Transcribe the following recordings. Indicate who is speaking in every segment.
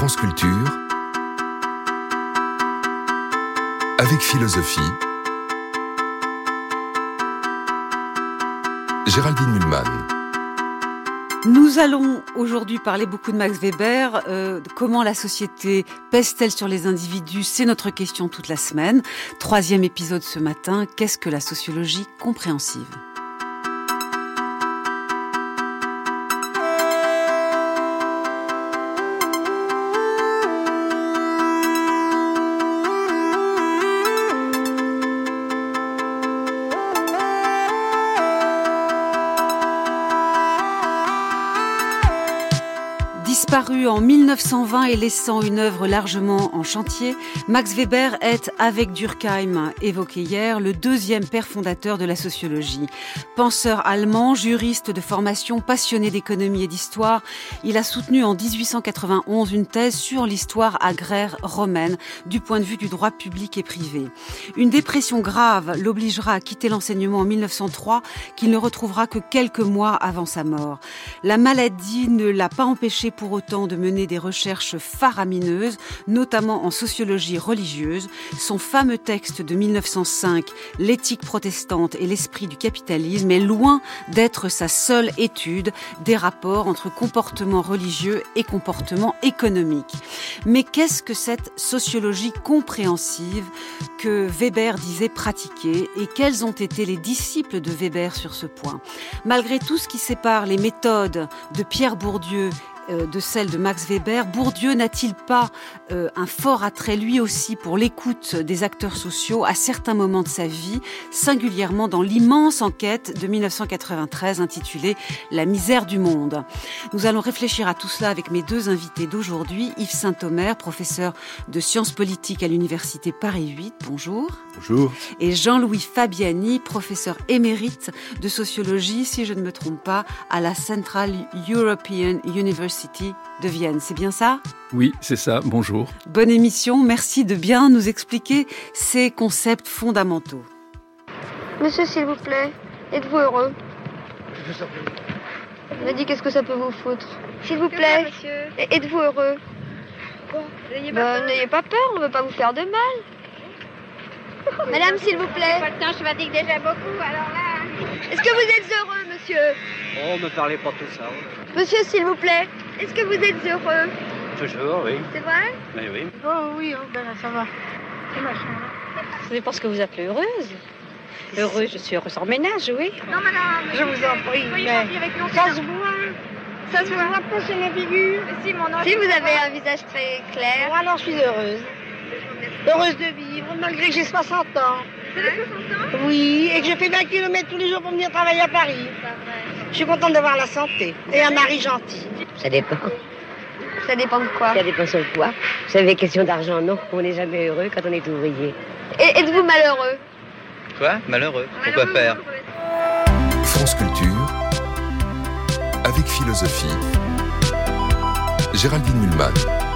Speaker 1: France Culture, avec philosophie, Géraldine Mühlmann.
Speaker 2: Nous allons aujourd'hui parler beaucoup de Max Weber. Comment la société pèse-t-elle sur les individus ? C'est notre question toute la semaine. 3e épisode ce matin. Qu'est-ce que la sociologie compréhensive ? Disparu en 1920 et laissant une œuvre largement en chantier, Max Weber est, avec Durkheim évoqué hier, le 2e père fondateur de la sociologie. Penseur allemand, juriste de formation, passionné d'économie et d'histoire, il a soutenu en 1891 une thèse sur l'histoire agraire romaine du point de vue du droit public et privé. Une dépression grave l'obligera à quitter l'enseignement en 1903, qu'il ne retrouvera que quelques mois avant sa mort. La maladie ne l'a pas empêché pour autant de mener des recherches faramineuses, notamment en sociologie religieuse. Son fameux texte de 1905, L'éthique protestante et l'esprit du capitalisme, est loin d'être sa seule étude des rapports entre comportement religieux et comportement économique. Mais qu'est-ce que cette sociologie compréhensive que Weber disait pratiquer, et quels ont été les disciples de Weber sur ce point ? Malgré tout ce qui sépare les méthodes de Pierre Bourdieu de celle de Max Weber, Bourdieu n'a-t-il pas un fort attrait lui aussi pour l'écoute des acteurs sociaux à certains moments de sa vie, singulièrement dans l'immense enquête de 1993 intitulée « La misère du monde ». Nous allons réfléchir à tout cela avec mes deux invités d'aujourd'hui, Yves Saint-Omer, professeur de sciences politiques à l'université Paris 8, bonjour.
Speaker 3: Bonjour.
Speaker 2: Et Jean-Louis Fabiani, professeur émérite de sociologie, si je ne me trompe pas, à la Central European University de Vienne. C'est bien ça ?
Speaker 3: Oui, c'est ça. Bonjour.
Speaker 2: Bonne émission. Merci de bien nous expliquer ces concepts fondamentaux.
Speaker 4: Monsieur, s'il vous plaît, êtes-vous heureux ? On a dit qu'est-ce que ça peut vous foutre ? S'il vous plaît, êtes-vous heureux ? N'ayez pas peur, on ne veut pas vous faire de mal. Madame, s'il vous plaît.
Speaker 5: Pas le temps, je fatigue déjà beaucoup, alors là...
Speaker 4: Est-ce que vous êtes heureux, monsieur ?
Speaker 6: Oh, me parlez pas de tout ça.
Speaker 4: Monsieur, s'il vous plaît, est-ce que vous êtes heureux ?
Speaker 6: Toujours, oui.
Speaker 4: C'est vrai ?
Speaker 6: Mais oui.
Speaker 5: Oh oui, ben là, ça va. C'est machin, là. C'est parce que vous appelez heureuse. Heureuse, je suis heureuse en ménage, oui.
Speaker 4: Non, madame.
Speaker 5: Je vous en prie, mais ça se voit. Ça se voit pas sur la figure.
Speaker 4: Si, vous avez un visage très clair.
Speaker 5: Bon, alors je suis heureuse. Heureuse de vivre, malgré que j'ai 60 ans.
Speaker 4: Vous avez 60 ans ?
Speaker 5: Oui, et que je fais 20 km tous les jours pour venir travailler à Paris. Je suis contente d'avoir la santé et un mari gentil.
Speaker 7: Ça dépend.
Speaker 4: Ça dépend de quoi ?
Speaker 7: Ça dépend sur quoi. Vous savez, question d'argent, non. On n'est jamais heureux quand on est ouvrier.
Speaker 4: Et êtes-vous malheureux ?
Speaker 6: Quoi ? Malheureux. Pourquoi faire ?
Speaker 1: France Culture, avec philosophie, Géraldine Mühlmann.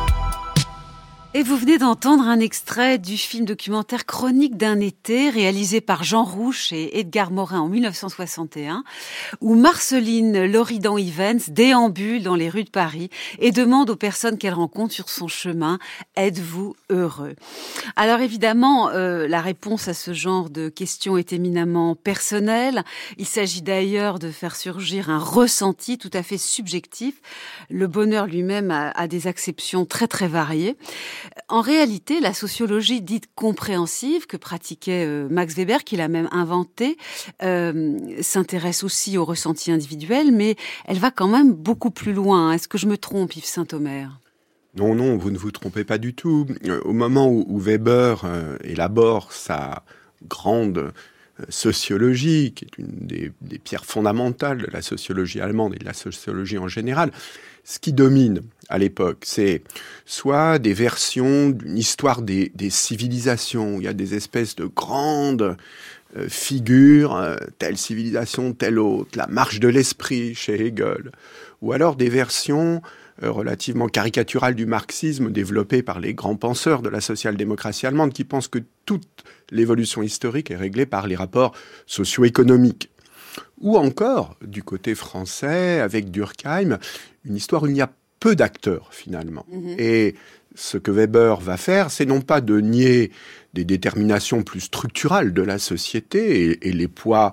Speaker 2: Et vous venez d'entendre un extrait du film documentaire Chronique d'un été, réalisé par Jean Rouch et Edgar Morin en 1961, où Marceline Loridan-Ivens déambule dans les rues de Paris et demande aux personnes qu'elle rencontre sur son chemin « Êtes-vous heureux ?» Alors évidemment, la réponse à ce genre de questions est éminemment personnelle. Il s'agit d'ailleurs de faire surgir un ressenti tout à fait subjectif. Le bonheur lui-même a des acceptions très très variées. En réalité, la sociologie dite compréhensive que pratiquait Max Weber, qu'il a même inventée, s'intéresse aussi au ressenti individuel, mais elle va quand même beaucoup plus loin. Est-ce que je me trompe, Yves Saint-Omer ?
Speaker 3: Non, vous ne vous trompez pas du tout. Au moment où Weber élabore sa grande sociologie, qui est une des pierres fondamentales de la sociologie allemande et de la sociologie en général, ce qui domine à l'époque, c'est soit des versions d'une histoire des civilisations, où il y a des espèces de grandes figures, telle civilisation, telle autre, la marche de l'esprit chez Hegel, ou alors des versions relativement caricaturales du marxisme développées par les grands penseurs de la social-démocratie allemande qui pensent que toute l'évolution historique est réglée par les rapports socio-économiques. Ou encore, du côté français, avec Durkheim, une histoire où il n'y a peu d'acteurs finalement. Et ce que Weber va faire, c'est non pas de nier des déterminations plus structurales de la société et le poids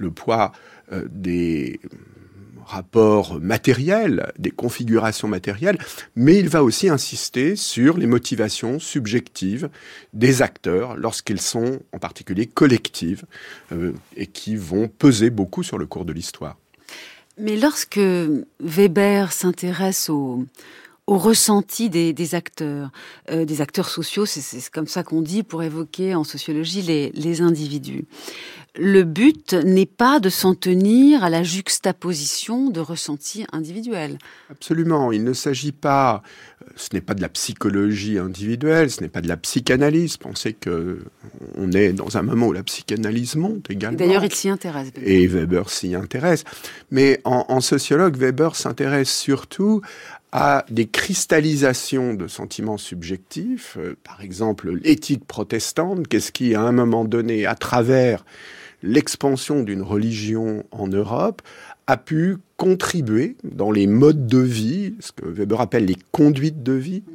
Speaker 3: des rapports matériels, des configurations matérielles, mais il va aussi insister sur les motivations subjectives des acteurs lorsqu'ils sont en particulier collectives et qui vont peser beaucoup sur le cours de l'histoire.
Speaker 2: Mais lorsque Weber s'intéresse au ressenti des acteurs sociaux, c'est comme ça qu'on dit pour évoquer en sociologie les individus. Le but n'est pas de s'en tenir à la juxtaposition de ressentis individuels.
Speaker 3: Absolument. Il ne s'agit pas, ce n'est pas de la psychologie individuelle, ce n'est pas de la psychanalyse. Pensez qu'on est dans un moment où la psychanalyse monte également.
Speaker 2: D'ailleurs, il s'y intéresse.
Speaker 3: Et Weber s'y intéresse. Mais en sociologue, Weber s'intéresse surtout à des cristallisations de sentiments subjectifs. Par exemple, l'éthique protestante, qu'est-ce qui, à un moment donné, à travers l'expansion d'une religion en Europe, a pu contribuer dans les modes de vie, ce que Weber appelle les conduites de vie,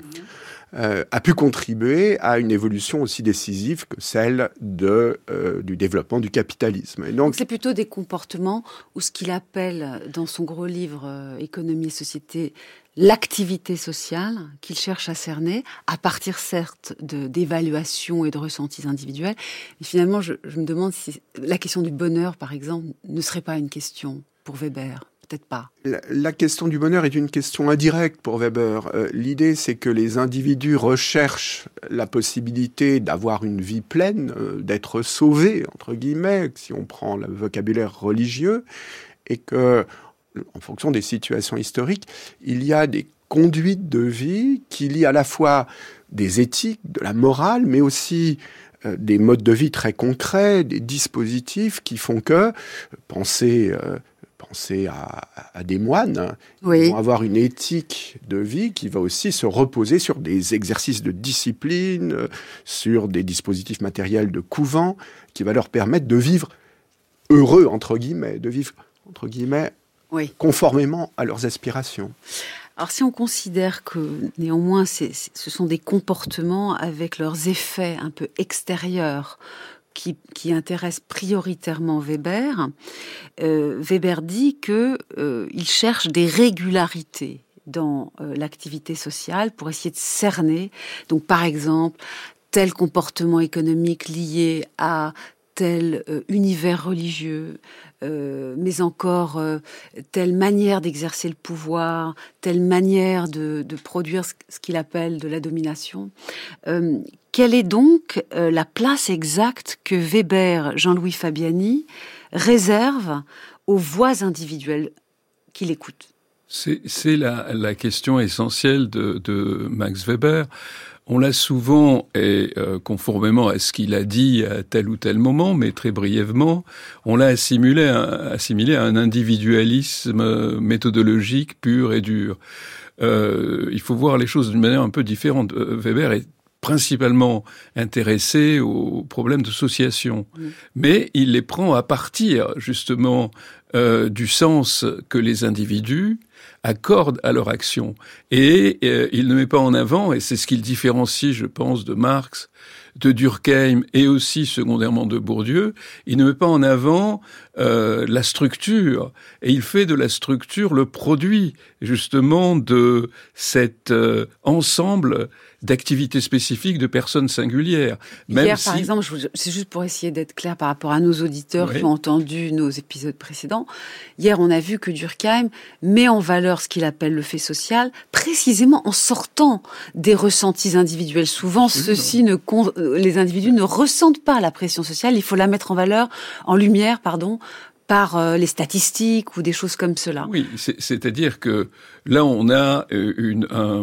Speaker 3: a pu contribuer à une évolution aussi décisive que celle du développement du capitalisme. Et donc,
Speaker 2: c'est plutôt des comportements ou ce qu'il appelle dans son gros livre Économie et société l'activité sociale qu'il cherche à cerner, à partir certes d'évaluations et de ressentis individuels. Mais finalement, je me demande si la question du bonheur, par exemple, ne serait pas une question pour Weber. Peut-être pas.
Speaker 3: La question du bonheur est une question indirecte pour Weber. L'idée, c'est que les individus recherchent la possibilité d'avoir une vie pleine, d'être sauvés, entre guillemets, si on prend le vocabulaire religieux, et que, en fonction des situations historiques, il y a des conduites de vie qui lient à la fois des éthiques, de la morale, mais aussi des modes de vie très concrets, des dispositifs qui font que, pensez à des moines,
Speaker 2: oui,
Speaker 3: qui vont avoir une éthique de vie qui va aussi se reposer sur des exercices de discipline, sur des dispositifs matériels de couvent, qui va leur permettre de vivre heureux, entre guillemets,
Speaker 2: oui,
Speaker 3: conformément à leurs aspirations.
Speaker 2: Alors si on considère que néanmoins ce sont des comportements avec leurs effets un peu extérieurs qui intéressent prioritairement Weber, Weber dit qu'il cherche des régularités dans l'activité sociale pour essayer de cerner, donc par exemple, tel comportement économique lié à tel univers religieux, mais encore telle manière d'exercer le pouvoir, telle manière de produire ce qu'il appelle de la domination. Quelle est donc la place exacte que Weber, Jean-Louis Fabiani, réserve aux voix individuelles qu'il écoute?
Speaker 8: C'est la question essentielle de Max Weber. On l'a souvent, et conformément à ce qu'il a dit à tel ou tel moment, mais très brièvement, on l'a assimilé à un individualisme méthodologique pur et dur. Il faut voir les choses d'une manière un peu différente. Weber est principalement intéressé aux problèmes d'association, mais il les prend à partir justement du sens que les individus accordent à leur action. Et il ne met pas en avant, et c'est ce qui le différencie, je pense, de Marx, de Durkheim et aussi secondairement de Bourdieu, il ne met pas en avant la structure, et il fait de la structure le produit justement de cet ensemble d'activités spécifiques de personnes singulières.
Speaker 2: Hier, par exemple, c'est juste pour essayer d'être clair par rapport à nos auditeurs qui ont entendu nos épisodes précédents. Hier, on a vu que Durkheim met en valeur ce qu'il appelle le fait social, précisément en sortant des ressentis individuels. Souvent, les individus ne ressentent pas la pression sociale. Il faut la mettre en lumière, par les statistiques ou des choses comme cela.
Speaker 8: Oui, c'est-à-dire que là, on a une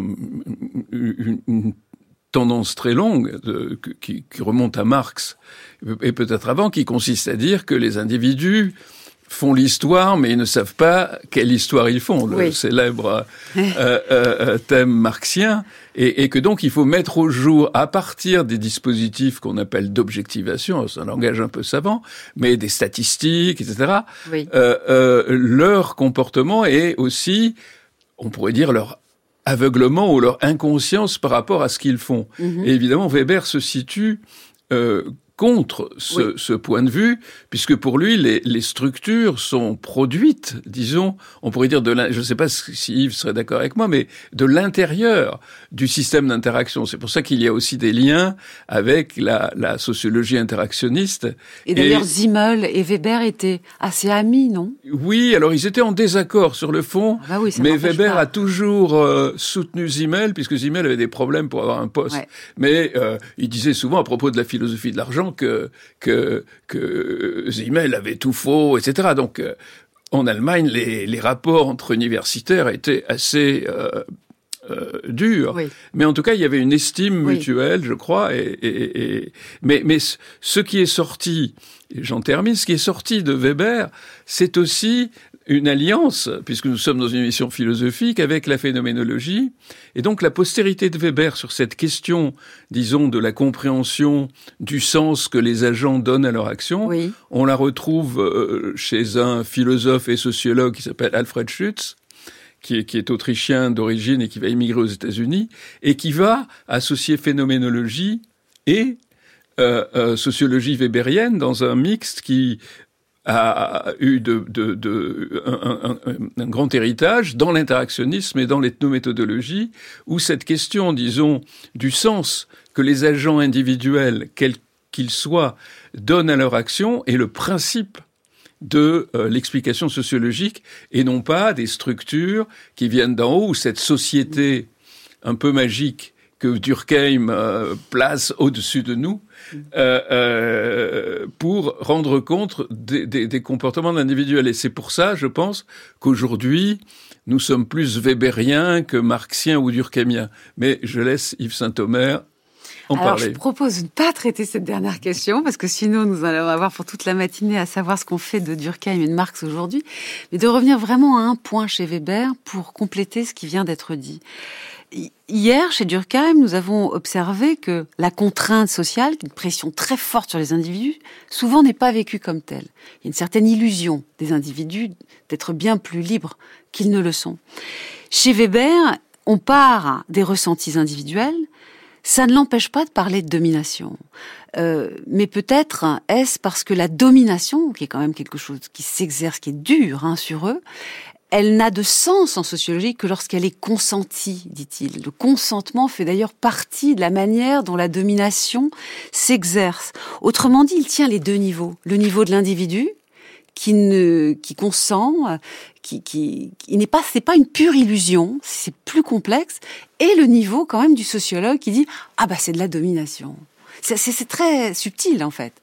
Speaker 8: tendance très longue qui remonte à Marx, et peut-être avant, qui consiste à dire que les individus font l'histoire, mais ils ne savent pas quelle histoire ils font, le célèbre thème marxien, et que donc il faut mettre au jour, à partir des dispositifs qu'on appelle d'objectivation, c'est un langage un peu savant, mais des statistiques, etc., leur comportement et aussi, on pourrait dire, leur aveuglement ou leur inconscience par rapport à ce qu'ils font. Et évidemment, Weber se situe contre ce point de vue, puisque pour lui, les structures sont produites, disons, on pourrait dire je ne sais pas si Yves serait d'accord avec moi, mais de l'intérieur du système d'interaction. C'est pour ça qu'il y a aussi des liens avec la sociologie interactionniste.
Speaker 2: Et d'ailleurs, Simmel et Weber étaient assez amis, non?
Speaker 8: Oui, alors ils étaient en désaccord sur le fond, mais Weber a toujours soutenu Simmel, puisque Simmel avait des problèmes pour avoir un poste. Ouais. Mais il disait souvent à propos de la philosophie de l'argent que Simmel avait tout faux, etc. Donc, en Allemagne, les rapports entre universitaires étaient assez durs. Oui. Mais en tout cas, il y avait une estime mutuelle, je crois. Mais ce qui est sorti, j'en termine, ce qui est sorti de Weber, c'est aussi une alliance, puisque nous sommes dans une émission philosophique, avec la phénoménologie. Et donc la postérité de Weber sur cette question, disons, de la compréhension du sens que les agents donnent à leur action, on la retrouve chez un philosophe et sociologue qui s'appelle Alfred Schütz, qui est autrichien d'origine et qui va émigrer aux États-Unis, et qui va associer phénoménologie et sociologie weberienne dans un mixte qui a eu un grand héritage dans l'interactionnisme et dans l'ethnométhodologie, où cette question, disons, du sens que les agents individuels, quels qu'ils soient, donnent à leur action est le principe de l'explication sociologique, et non pas des structures qui viennent d'en haut, ou cette société un peu magique que Durkheim place au-dessus de nous, pour rendre compte des comportements de l'individuel. Et c'est pour ça, je pense, qu'aujourd'hui, nous sommes plus weberiens que marxiens ou durkheimiens. Mais je laisse Yves Saint-Omer en parler.
Speaker 2: Je propose de ne pas traiter cette dernière question, parce que sinon nous allons avoir pour toute la matinée à savoir ce qu'on fait de Durkheim et de Marx aujourd'hui, mais de revenir vraiment à un point chez Weber pour compléter ce qui vient d'être dit. Hier, chez Durkheim, nous avons observé que la contrainte sociale, une pression très forte sur les individus, souvent n'est pas vécue comme telle. Il y a une certaine illusion des individus d'être bien plus libres qu'ils ne le sont. Chez Weber, on part des ressentis individuels. Ça ne l'empêche pas de parler de domination. Mais peut-être est-ce parce que la domination, qui est quand même quelque chose qui s'exerce, qui est dur sur eux, elle n'a de sens en sociologie que lorsqu'elle est consentie, dit-il. Le consentement fait d'ailleurs partie de la manière dont la domination s'exerce. Autrement dit, il tient les deux niveaux. Le niveau de l'individu, qui consent, qui n'est pas, c'est pas une pure illusion, c'est plus complexe, et le niveau quand même du sociologue qui dit c'est de la domination. C'est très subtil en fait.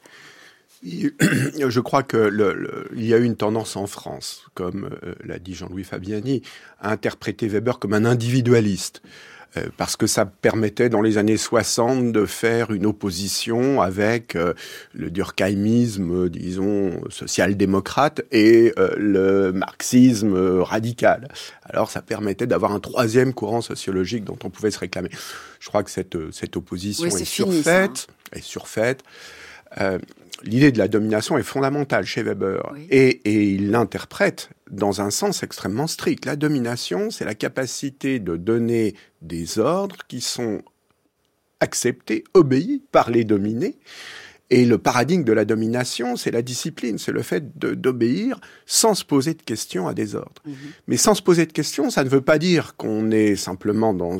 Speaker 3: Je crois que il y a eu une tendance en France, comme l'a dit Jean-Louis Fabiani, à interpréter Weber comme un individualiste. Parce que ça permettait dans les années 60 de faire une opposition avec le durkheimisme, disons, social-démocrate et le marxisme radical. Alors ça permettait d'avoir un troisième courant sociologique dont on pouvait se réclamer. Je crois que cette opposition est surfaite. L'idée de la domination est fondamentale chez Weber, et il l'interprète dans un sens extrêmement strict. La domination, c'est la capacité de donner des ordres qui sont acceptés, obéis par les dominés. Et le paradigme de la domination, c'est la discipline, c'est le fait d'obéir sans se poser de questions à des ordres. Mais sans se poser de questions, ça ne veut pas dire qu'on est simplement dans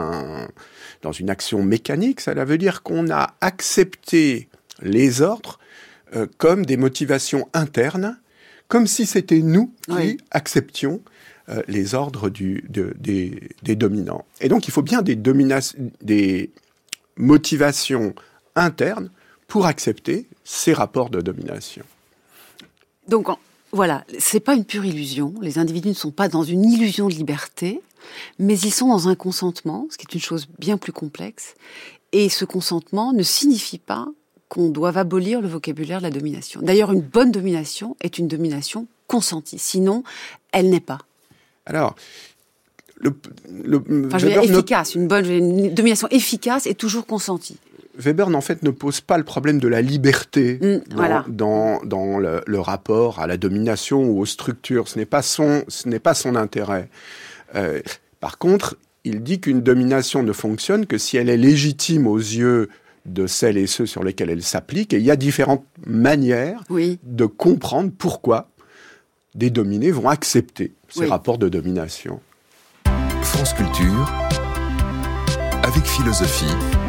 Speaker 3: une action mécanique, ça veut dire qu'on a accepté les ordres comme des motivations internes, comme si c'était nous qui acceptions les ordres des dominants. Et donc, il faut bien des motivations internes pour accepter ces rapports de domination.
Speaker 2: Donc, voilà, c'est pas une pure illusion. Les individus ne sont pas dans une illusion de liberté, mais ils sont dans un consentement, ce qui est une chose bien plus complexe. Et ce consentement ne signifie pas qu'on doit abolir le vocabulaire de la domination. D'ailleurs, une bonne domination est une domination consentie. Sinon, elle n'est pas.
Speaker 3: Alors,
Speaker 2: efficace. Une domination efficace est toujours consentie.
Speaker 3: Weber, en fait, ne pose pas le problème de la liberté dans le rapport à la domination ou aux structures. Ce n'est pas son intérêt. Par contre, il dit qu'une domination ne fonctionne que si elle est légitime aux yeux de celles et ceux sur lesquels elle s'applique. Et il y a différentes manières de comprendre pourquoi des dominés vont accepter ces rapports de domination.
Speaker 1: France Culture, avec philosophie.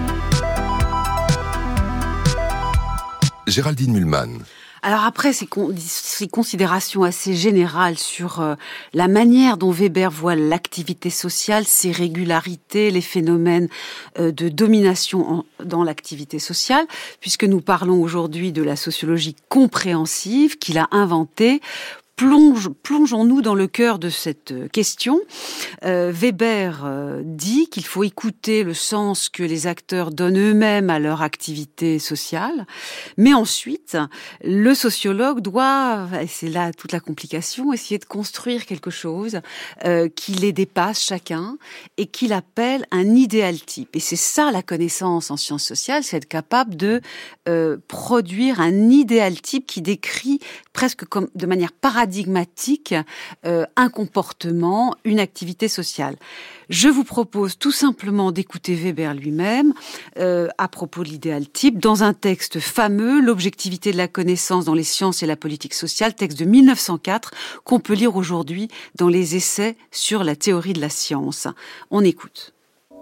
Speaker 1: Géraldine Mühlmann.
Speaker 2: Alors après ces considérations assez générales sur la manière dont Weber voit l'activité sociale, ses régularités, les phénomènes de domination dans l'activité sociale, puisque nous parlons aujourd'hui de la sociologie compréhensive qu'il a inventée, plongeons-nous dans le cœur de cette question. Weber dit qu'il faut écouter le sens que les acteurs donnent eux-mêmes à leur activité sociale, mais ensuite, le sociologue doit, et c'est là toute la complication, essayer de construire quelque chose qui les dépasse chacun et qu'il appelle un idéal type. Et c'est ça la connaissance en sciences sociales, c'est être capable de produire un idéal type qui décrit presque comme de manière paradigmatique un comportement, une activité sociale. Je vous propose tout simplement d'écouter Weber lui-même à propos de l'idéal type dans un texte fameux, L'objectivité de la connaissance dans les sciences et la politique sociale, texte de 1904 qu'on peut lire aujourd'hui dans les essais sur la théorie de la science. On écoute.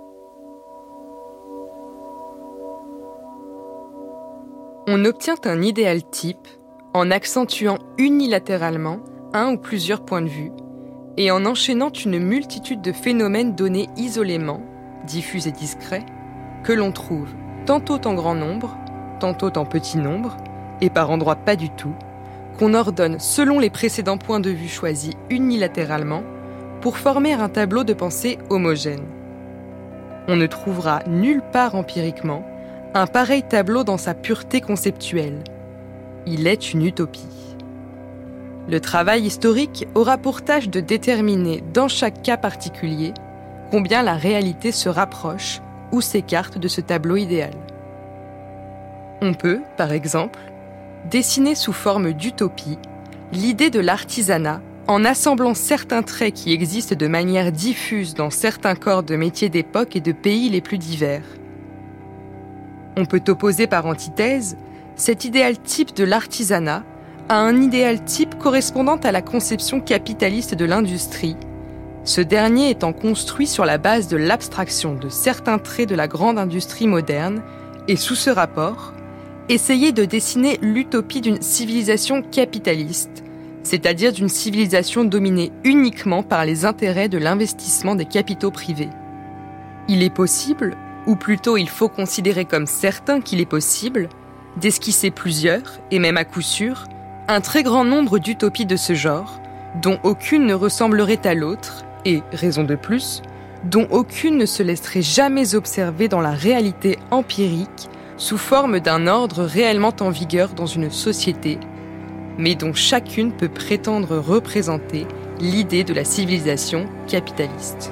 Speaker 9: On obtient un idéal type en accentuant unilatéralement un ou plusieurs points de vue et en enchaînant une multitude de phénomènes donnés isolément, diffus et discrets, que l'on trouve tantôt en grand nombre, tantôt en petit nombre, et par endroits pas du tout, qu'on ordonne selon les précédents points de vue choisis unilatéralement pour former un tableau de pensée homogène. On ne trouvera nulle part empiriquement un pareil tableau dans sa pureté conceptuelle. Il est une utopie. Le travail historique aura pour tâche de déterminer, dans chaque cas particulier, combien la réalité se rapproche ou s'écarte de ce tableau idéal. On peut, par exemple, dessiner sous forme d'utopie l'idée de l'artisanat en assemblant certains traits qui existent de manière diffuse dans certains corps de métiers d'époque et de pays les plus divers. On peut opposer par antithèse cet idéal type de l'artisanat à un idéal type correspondant à la conception capitaliste de l'industrie, ce dernier étant construit sur la base de l'abstraction de certains traits de la grande industrie moderne et sous ce rapport, essayer de dessiner l'utopie d'une civilisation capitaliste, c'est-à-dire d'une civilisation dominée uniquement par les intérêts de l'investissement des capitaux privés. Il est possible, ou plutôt il faut considérer comme certain qu'il est possible, d'esquisser plusieurs, et même à coup sûr, un très grand nombre d'utopies de ce genre, dont aucune ne ressemblerait à l'autre, et, raison de plus, dont aucune ne se laisserait jamais observer dans la réalité empirique sous forme d'un ordre réellement en vigueur dans une société, mais dont chacune peut prétendre représenter l'idée de la civilisation capitaliste.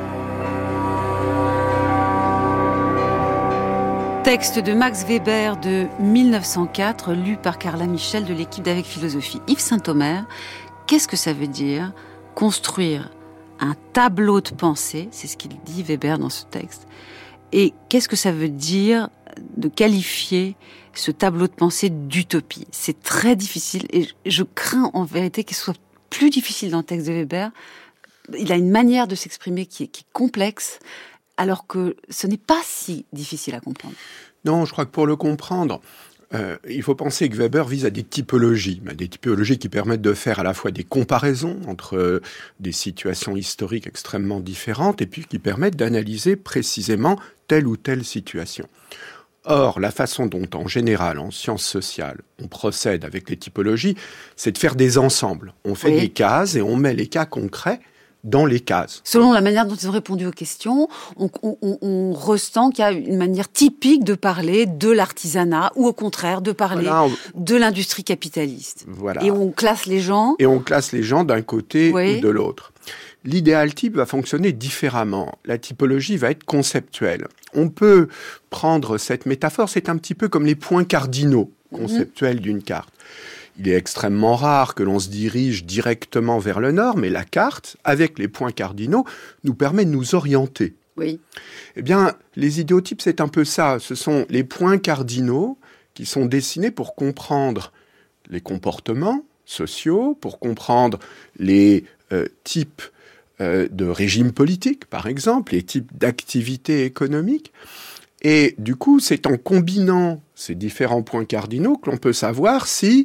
Speaker 2: Texte de Max Weber de 1904, lu par Carla Michel de l'équipe d'Avec Philosophie. Yves Saint-Omer, qu'est-ce que ça veut dire construire un tableau de pensée, c'est ce qu'il dit Weber dans ce texte, et qu'est-ce que ça veut dire de qualifier ce tableau de pensée d'utopie? C'est très difficile et je crains en vérité qu'il soit plus difficile dans le texte de Weber. Il a une manière de s'exprimer qui est complexe, alors que ce n'est pas si difficile à comprendre.
Speaker 3: Non, je crois que pour le comprendre, il faut penser que Weber vise à des typologies qui permettent de faire à la fois des comparaisons entre des situations historiques extrêmement différentes et puis qui permettent d'analyser précisément telle ou telle situation. Or, la façon dont, en général, en sciences sociales, on procède avec les typologies, c'est de faire des ensembles. On fait des cases et on met les cas concrets dans les cases.
Speaker 2: Selon la manière dont ils ont répondu aux questions, on ressent qu'il y a une manière typique de parler de l'artisanat ou au contraire de parler de l'industrie capitaliste.
Speaker 3: Voilà.
Speaker 2: Et on classe les gens.
Speaker 3: Et on classe les gens d'un côté ou de l'autre. L'idéal type va fonctionner différemment. La typologie va être conceptuelle. On peut prendre cette métaphore, c'est un petit peu comme les points cardinaux conceptuels d'une carte. il est extrêmement rare que l'on se dirige directement vers le nord, mais la carte, avec les points cardinaux, nous permet de nous orienter.
Speaker 2: Oui.
Speaker 3: Eh bien, les idéotypes, c'est un peu ça. Ce sont les points cardinaux qui sont dessinés pour comprendre les comportements sociaux, pour comprendre les types de régimes politiques, par exemple, les types d'activités économiques. Et du coup, c'est en combinant ces différents points cardinaux que l'on peut savoir si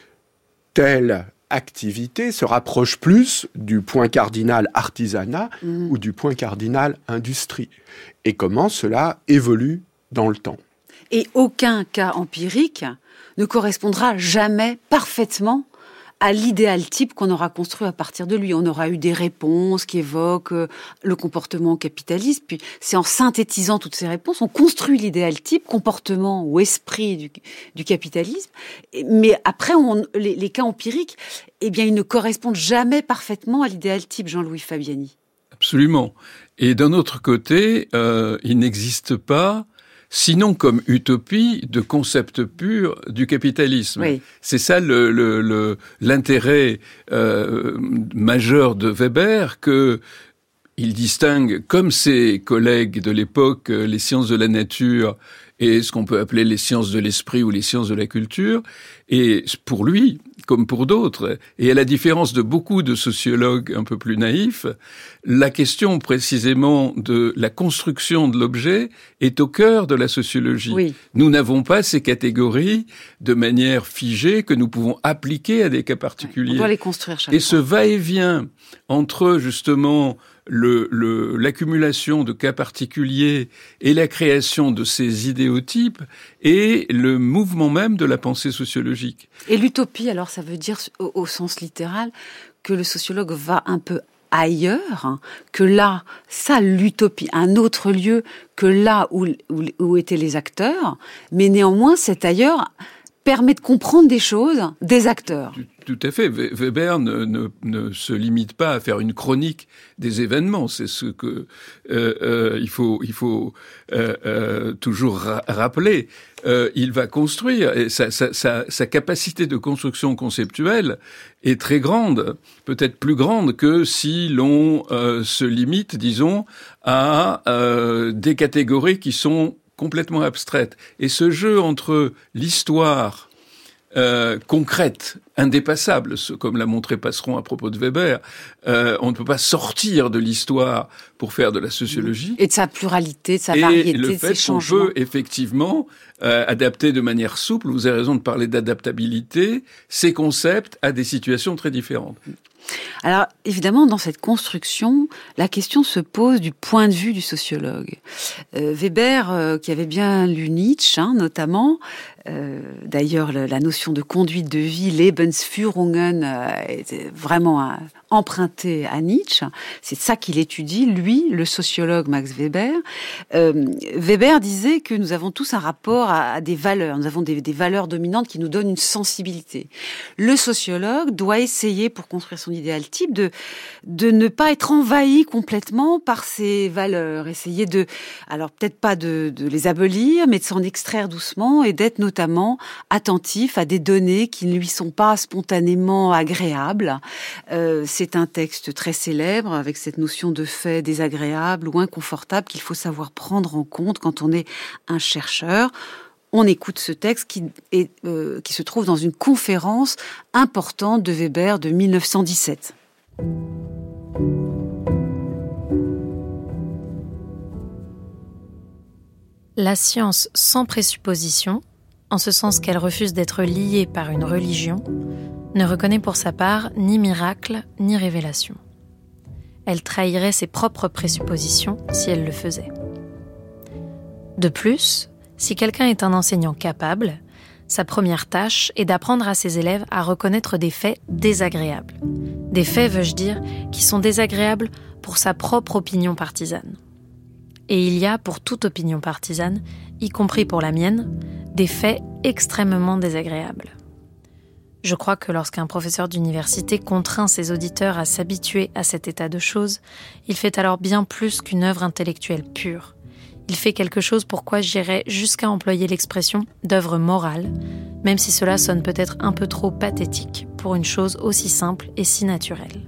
Speaker 3: telle activité se rapproche plus du point cardinal artisanat ou du point cardinal industrie, et comment cela évolue dans le temps.
Speaker 2: Et aucun cas empirique ne correspondra jamais parfaitement à l'idéal type qu'on aura construit à partir de lui. On aura eu des réponses qui évoquent le comportement capitaliste, puis c'est en synthétisant toutes ces réponses, on construit l'idéal type, comportement ou esprit du capitalisme. Mais après, les cas empiriques, eh bien, ils ne correspondent jamais parfaitement à l'idéal type, Jean-Louis Fabiani.
Speaker 8: Absolument. Et d'un autre côté, il n'existe pas, sinon comme utopie, de concept pur du capitalisme.
Speaker 2: Oui.
Speaker 8: C'est ça l'intérêt majeur de Weber, que il distingue, comme ses collègues de l'époque, les sciences de la nature et ce qu'on peut appeler les sciences de l'esprit ou les sciences de la culture. Et pour lui, comme pour d'autres, et à la différence de beaucoup de sociologues un peu plus naïfs, la question précisément de la construction de l'objet est au cœur de la sociologie.
Speaker 2: Oui.
Speaker 8: Nous n'avons pas ces catégories de manière figée que nous pouvons appliquer à des cas particuliers.
Speaker 2: On doit les construire chaque
Speaker 8: fois. Et
Speaker 2: fois.
Speaker 8: ce va-et-vient entre justement l'accumulation de cas particuliers et la création de ces idéotypes est le mouvement même de la pensée sociologique.
Speaker 2: Et l'utopie, alors, ça veut dire, au sens littéral, que le sociologue va un peu ailleurs, hein, que là, ça, l'utopie, un autre lieu que là où étaient les acteurs, mais néanmoins, cet ailleurs permet de comprendre des choses des acteurs.
Speaker 8: Tout à fait. Weber ne se limite pas à faire une chronique des événements. C'est ce que il faut toujours rappeler. Il va construire, et sa capacité de construction conceptuelle est très grande, peut-être plus grande que si l'on se limite, disons, à des catégories qui sont complètement abstraites. Et ce jeu entre l'histoire concrète, indépassable, comme l'a montré Passeron à propos de Weber, on ne peut pas sortir de l'histoire pour faire de la sociologie.
Speaker 2: Et de sa pluralité, de sa variété, de ses changements. Et le fait qu'on
Speaker 8: peut effectivement adapter de manière souple, vous avez raison de parler d'adaptabilité, ces concepts à des situations très différentes.
Speaker 2: Alors, évidemment, dans cette construction, la question se pose du point de vue du sociologue. Weber, qui avait bien lu Nietzsche, notamment, d'ailleurs, la notion de conduite de vie, Lebensführungen, est vraiment emprunté à Nietzsche. C'est ça qu'il étudie, lui, le sociologue Max Weber. Weber disait que nous avons tous un rapport à des valeurs. Nous avons des valeurs dominantes qui nous donnent une sensibilité. Le sociologue doit essayer, pour construire son idéal type, de ne pas être envahi complètement par ces valeurs. Essayer alors peut-être pas de les abolir, mais de s'en extraire doucement et d'être notamment attentif à des données qui ne lui sont pas spontanément agréables. C'est un texte très célèbre avec cette notion de fait désagréable ou inconfortable qu'il faut savoir prendre en compte quand on est un chercheur. On écoute ce texte qui se trouve dans une conférence importante de Weber de 1917.
Speaker 10: La science sans présupposition, en ce sens qu'elle refuse d'être liée par une religion, ne reconnaît pour sa part ni miracle ni révélation. Elle trahirait ses propres présuppositions si elle le faisait. De plus, si quelqu'un est un enseignant capable, sa première tâche est d'apprendre à ses élèves à reconnaître des faits désagréables. Des faits, veux-je dire, qui sont désagréables pour sa propre opinion partisane. Et il y a, pour toute opinion partisane, y compris pour la mienne, des faits extrêmement désagréables. Je crois que lorsqu'un professeur d'université contraint ses auditeurs à s'habituer à cet état de choses, il fait alors bien plus qu'une œuvre intellectuelle pure. Il fait quelque chose pour quoi j'irais jusqu'à employer l'expression d'œuvre morale, même si cela sonne peut-être un peu trop pathétique pour une chose aussi simple et si naturelle.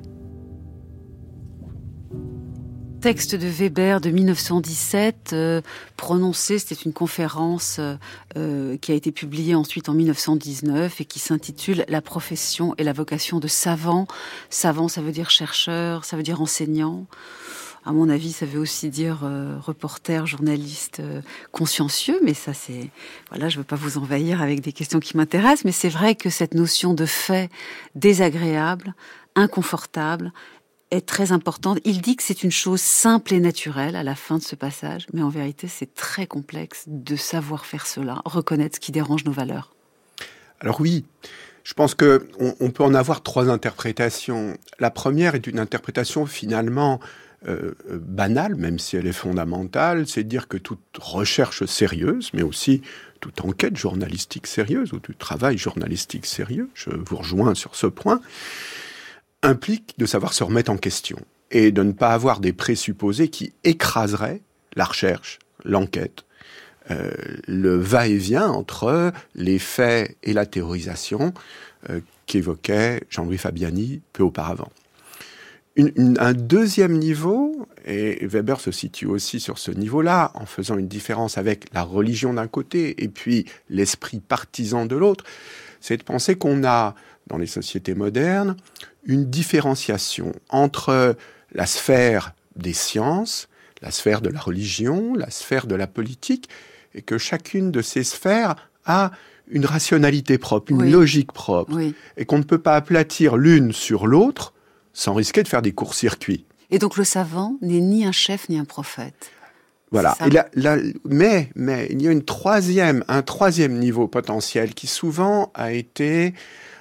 Speaker 2: Texte de Weber de 1917, prononcé, c'était une conférence qui a été publiée ensuite en 1919 et qui s'intitule « La profession et la vocation de savant ». Savant, ça veut dire chercheur, ça veut dire enseignant. À mon avis, ça veut aussi dire reporter, journaliste consciencieux, mais ça c'est... Voilà, je ne veux pas vous envahir avec des questions qui m'intéressent, mais c'est vrai que cette notion de fait désagréable, inconfortable, est très importante. Il dit que c'est une chose simple et naturelle à la fin de ce passage, mais en vérité, c'est très complexe de savoir faire cela, reconnaître ce qui dérange nos valeurs.
Speaker 3: Alors oui, je pense qu'on peut en avoir 3 interprétations. La première est une interprétation finalement banale, même si elle est fondamentale, c'est de dire que toute recherche sérieuse, mais aussi toute enquête journalistique sérieuse, ou tout travail journalistique sérieux, je vous rejoins sur ce point, implique de savoir se remettre en question et de ne pas avoir des présupposés qui écraseraient la recherche, l'enquête, le va-et-vient entre les faits et la théorisation qu'évoquait Jean-Louis Fabiani peu auparavant. Un deuxième niveau, et Weber se situe aussi sur ce niveau-là, en faisant une différence avec la religion d'un côté et puis l'esprit partisan de l'autre, c'est de penser qu'on a, dans les sociétés modernes, une différenciation entre la sphère des sciences, la sphère de la religion, la sphère de la politique, et que chacune de ces sphères a une rationalité propre, une logique propre, et qu'on ne peut pas aplatir l'une sur l'autre sans risquer de faire des courts-circuits.
Speaker 2: Et donc le savant n'est ni un chef ni un prophète.
Speaker 3: Voilà. Et mais il y a un troisième niveau potentiel qui souvent a été,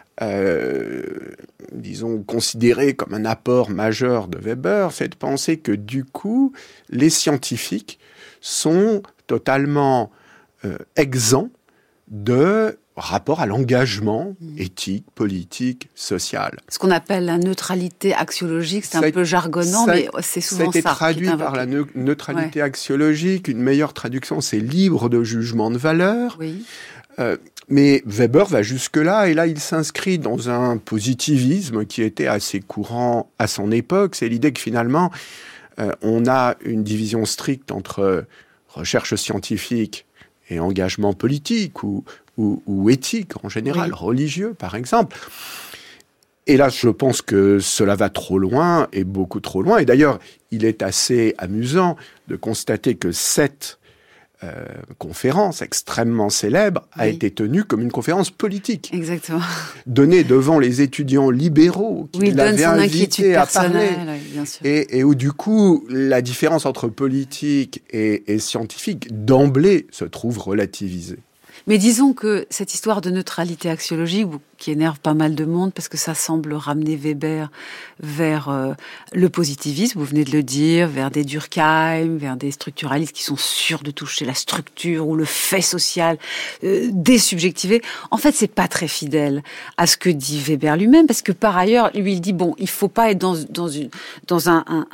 Speaker 3: disons, considéré comme un apport majeur de Weber, c'est de penser que du coup, les scientifiques sont totalement exempts de rapport à l'engagement éthique, politique, social.
Speaker 2: Ce qu'on appelle la neutralité axiologique, c'est un peu jargonnant, mais c'est souvent ça.
Speaker 3: Ça a été traduit par la neutralité axiologique. Une meilleure traduction, c'est libre de jugement de valeur.
Speaker 2: Oui.
Speaker 3: Mais Weber va jusque-là, et là, il s'inscrit dans un positivisme qui était assez courant à son époque. C'est l'idée que finalement, on a une division stricte entre recherche scientifique et engagement politique ou éthique en général, religieux par exemple. Et là, je pense que cela va trop loin, et beaucoup trop loin. Et d'ailleurs, il est assez amusant de constater que cette conférence extrêmement célèbre a été tenue comme une conférence politique.
Speaker 2: Exactement.
Speaker 3: Donnée devant les étudiants libéraux qui l'avaient invité à parler.
Speaker 2: Bien sûr.
Speaker 3: Et où du coup, la différence entre politique et scientifique, d'emblée, se trouve relativisée.
Speaker 2: Mais disons que cette histoire de neutralité axiologique, qui énerve pas mal de monde, parce que ça semble ramener Weber vers le positivisme, vous venez de le dire, vers des Durkheim, vers des structuralistes qui sont sûrs de toucher la structure ou le fait social désubjectivé. En fait, c'est pas très fidèle à ce que dit Weber lui-même, parce que par ailleurs, lui, il dit, bon, il faut pas être dans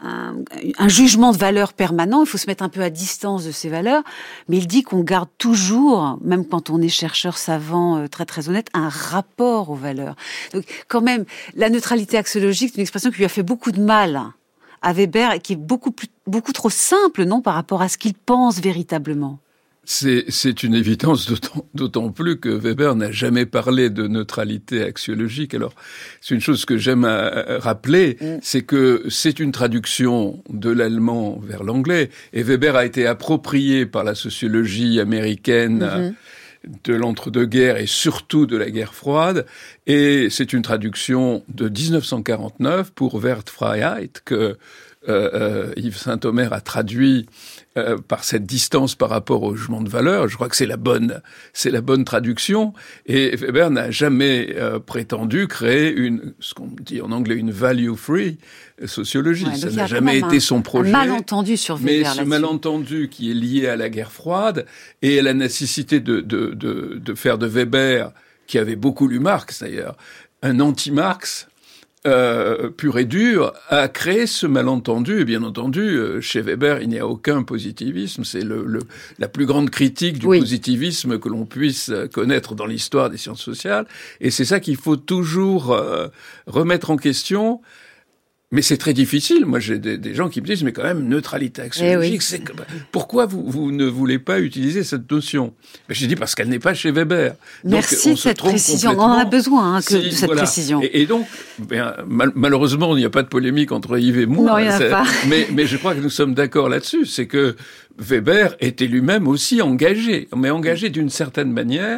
Speaker 2: un jugement de valeur permanent, il faut se mettre un peu à distance de ces valeurs, mais il dit qu'on garde toujours, même quand on est chercheur savant très très honnête, un rapport aux valeurs. Donc, quand même, la neutralité axiologique, c'est une expression qui lui a fait beaucoup de mal à Weber et qui est beaucoup trop simple, non, par rapport à ce qu'il pense véritablement.
Speaker 8: C'est une évidence, d'autant plus que Weber n'a jamais parlé de neutralité axiologique. Alors, c'est une chose que j'aime rappeler, c'est que c'est une traduction de l'allemand vers l'anglais, et Weber a été approprié par la sociologie américaine de l'entre-deux-guerres et surtout de la guerre froide, et c'est une traduction de 1949 pour Wertfreiheit que Yves Saint-Omer a traduit par cette distance par rapport au jugement de valeur. Je crois que c'est la bonne traduction. Et Weber n'a jamais prétendu créer ce qu'on dit en anglais, une value-free sociologie. Ça n'a jamais été son projet.
Speaker 2: Un malentendu sur Weber
Speaker 8: mais
Speaker 2: là-dessus.
Speaker 8: ce malentendu qui est lié à la guerre froide et à la nécessité de faire de Weber, qui avait beaucoup lu Marx d'ailleurs, un anti-Marx, pur et dur, a créé ce malentendu. Et bien entendu, chez Weber, il n'y a aucun positivisme. C'est la plus grande critique du positivisme que l'on puisse connaître dans l'histoire des sciences sociales. Et c'est ça qu'il faut toujours remettre en question. Mais c'est très difficile. Moi, j'ai des gens qui me disent, mais quand même, neutralité axiologique, pourquoi vous ne voulez pas utiliser cette notion? Mais j'ai dit, parce qu'elle n'est pas chez Weber.
Speaker 2: Merci de cette précision. On en a besoin de cette précision.
Speaker 8: Et donc, malheureusement, il n'y a pas de polémique entre Yves et moi.
Speaker 2: Non, il n'y en a pas.
Speaker 8: Mais je crois que nous sommes d'accord là-dessus. C'est que Weber était lui-même aussi engagé, mais engagé d'une certaine manière,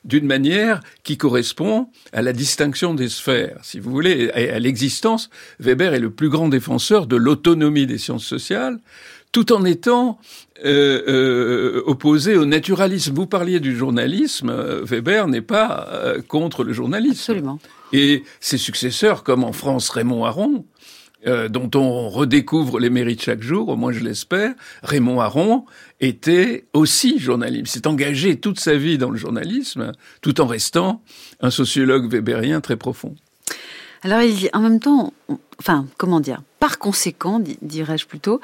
Speaker 8: qui correspond à la distinction des sphères, si vous voulez, et à l'existence. Weber est le plus grand défenseur de l'autonomie des sciences sociales, tout en étant opposé au naturalisme. Vous parliez du journalisme, Weber n'est pas contre le journalisme.
Speaker 2: Absolument.
Speaker 8: Et ses successeurs, comme en France Raymond Aron, dont on redécouvre les mérites chaque jour, au moins je l'espère, Raymond Aron était aussi journaliste. Il s'est engagé toute sa vie dans le journalisme, tout en restant un sociologue weberien très profond.
Speaker 2: Alors, en même temps, par conséquent, dirais-je plutôt,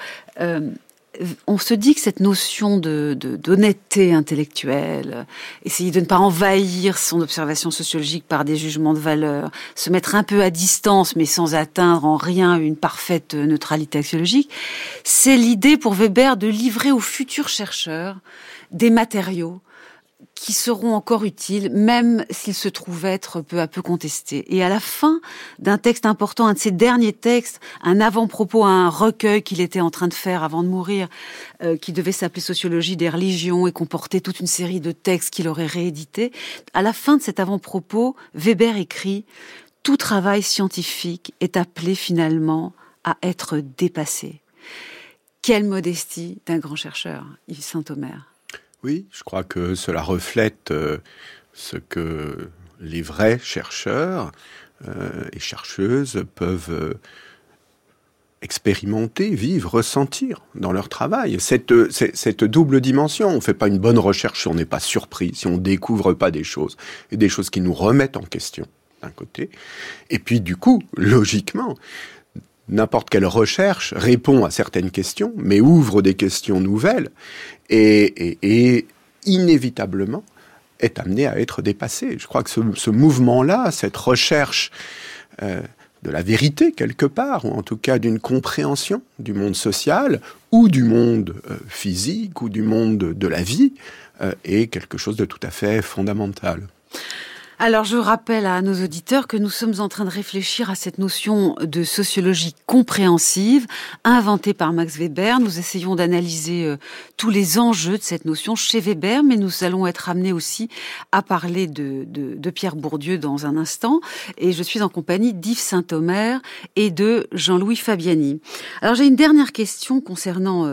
Speaker 2: on se dit que cette notion d'honnêteté intellectuelle, essayer de ne pas envahir son observation sociologique par des jugements de valeur, se mettre un peu à distance mais sans atteindre en rien une parfaite neutralité axiologique, c'est l'idée pour Weber de livrer aux futurs chercheurs des matériaux qui seront encore utiles, même s'ils se trouvent être peu à peu contestés. Et à la fin d'un texte important, un de ses derniers textes, un avant-propos à un recueil qu'il était en train de faire avant de mourir, qui devait s'appeler Sociologie des religions et comporter toute une série de textes qu'il aurait réédités, à la fin de cet avant-propos, Weber écrit « Tout travail scientifique est appelé finalement à être dépassé ». Quelle modestie d'un grand chercheur, Yves Saint-Omer.
Speaker 3: Oui, je crois que cela reflète ce que les vrais chercheurs et chercheuses peuvent expérimenter, vivre, ressentir dans leur travail. Cette double dimension, on ne fait pas une bonne recherche si on n'est pas surpris, si on ne découvre pas des choses, et des choses qui nous remettent en question, d'un côté. Et puis, du coup, logiquement, n'importe quelle recherche répond à certaines questions, mais ouvre des questions nouvelles et inévitablement est amenée à être dépassée. Je crois que ce mouvement-là, cette recherche de la vérité quelque part, ou en tout cas d'une compréhension du monde social, ou du monde physique, ou du monde de la vie, est quelque chose de tout à fait fondamental.
Speaker 2: Alors, je rappelle à nos auditeurs que nous sommes en train de réfléchir à cette notion de sociologie compréhensive inventée par Max Weber. Nous essayons d'analyser tous les enjeux de cette notion chez Weber, mais nous allons être amenés aussi à parler de Pierre Bourdieu dans un instant. Et je suis en compagnie d'Yves Saint-Omer et de Jean-Louis Fabiani. Alors, j'ai une dernière question concernant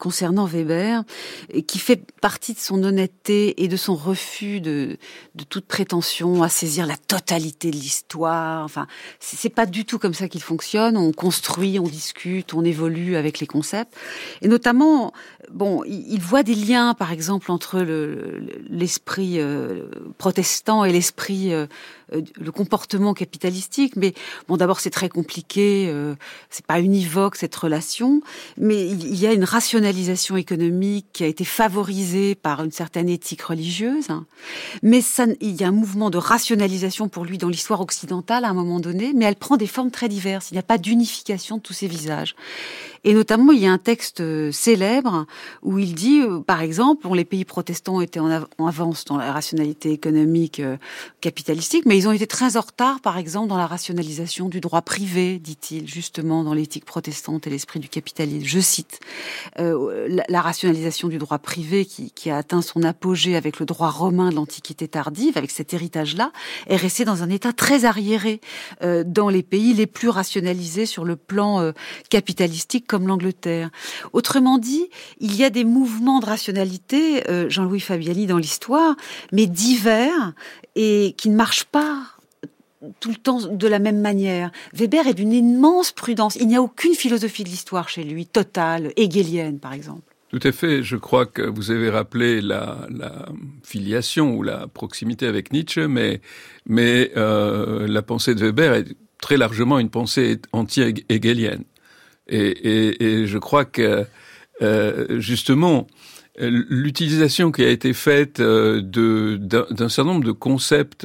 Speaker 2: Weber, qui fait partie de son honnêteté et de son refus de toute prétention à saisir la totalité de l'histoire. Enfin, c'est pas du tout comme ça qu'il fonctionne. On construit, on discute, on évolue avec les concepts. Et notamment, il voit des liens, par exemple, entre l'esprit protestant et l'esprit, le comportement capitalistique. Mais d'abord, c'est très compliqué. C'est pas univoque cette relation. Mais il y a une rationalisation économique qui a été favorisée par une certaine éthique religieuse. Mais il y a un mouvement de rationalisation pour lui dans l'histoire occidentale à un moment donné, mais elle prend des formes très diverses. Il n'y a pas d'unification de tous ces visages. Et notamment, il y a un texte célèbre où il dit, par exemple, les pays protestants étaient en avance dans la rationalité économique capitalistique, mais ils ont été très en retard, par exemple, dans la rationalisation du droit privé, dit-il, justement, dans l'éthique protestante et l'esprit du capitalisme. Je cite, la rationalisation du droit privé qui a atteint son apogée avec le droit romain de l'Antiquité tardive, avec cet héritage-là, est resté dans un état très arriéré dans les pays les plus rationalisés sur le plan capitalistique, comme l'Angleterre. Autrement dit, il y a des mouvements de rationalité, Jean-Louis Fabiani dans l'histoire, mais divers et qui ne marchent pas tout le temps de la même manière. Weber est d'une immense prudence. Il n'y a aucune philosophie de l'histoire chez lui, totale, hegelienne par exemple.
Speaker 8: Tout à fait. Je crois que vous avez rappelé la filiation ou la proximité avec Nietzsche, mais la pensée de Weber est très largement une pensée anti-hegelienne. Et je crois que, justement, l'utilisation qui a été faite d'un certain nombre de concepts,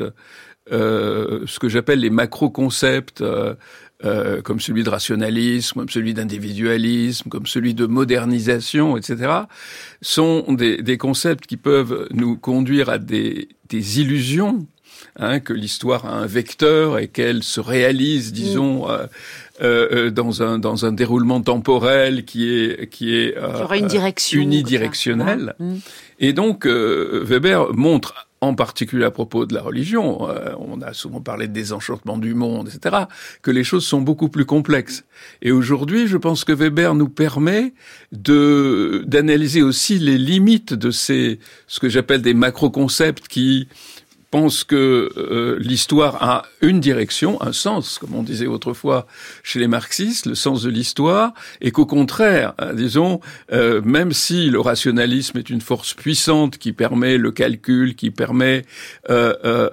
Speaker 8: ce que j'appelle les macro-concepts, comme celui de rationalisme, comme celui d'individualisme, comme celui de modernisation, etc., sont des concepts qui peuvent nous conduire à des illusions, que l'histoire a un vecteur et qu'elle se réalise, disons, dans un déroulement temporel qui est
Speaker 2: une direction,
Speaker 8: unidirectionnel. Et donc, Weber montre, en particulier à propos de la religion, on a souvent parlé de désenchantement du monde, etc., que les choses sont beaucoup plus complexes. Et aujourd'hui, je pense que Weber nous permet d'analyser aussi les limites de ce que j'appelle des macro-concepts qui pense que l'histoire a une direction, un sens, comme on disait autrefois chez les marxistes, le sens de l'histoire, et qu'au contraire, disons, même si le rationalisme est une force puissante qui permet le calcul, qui permet un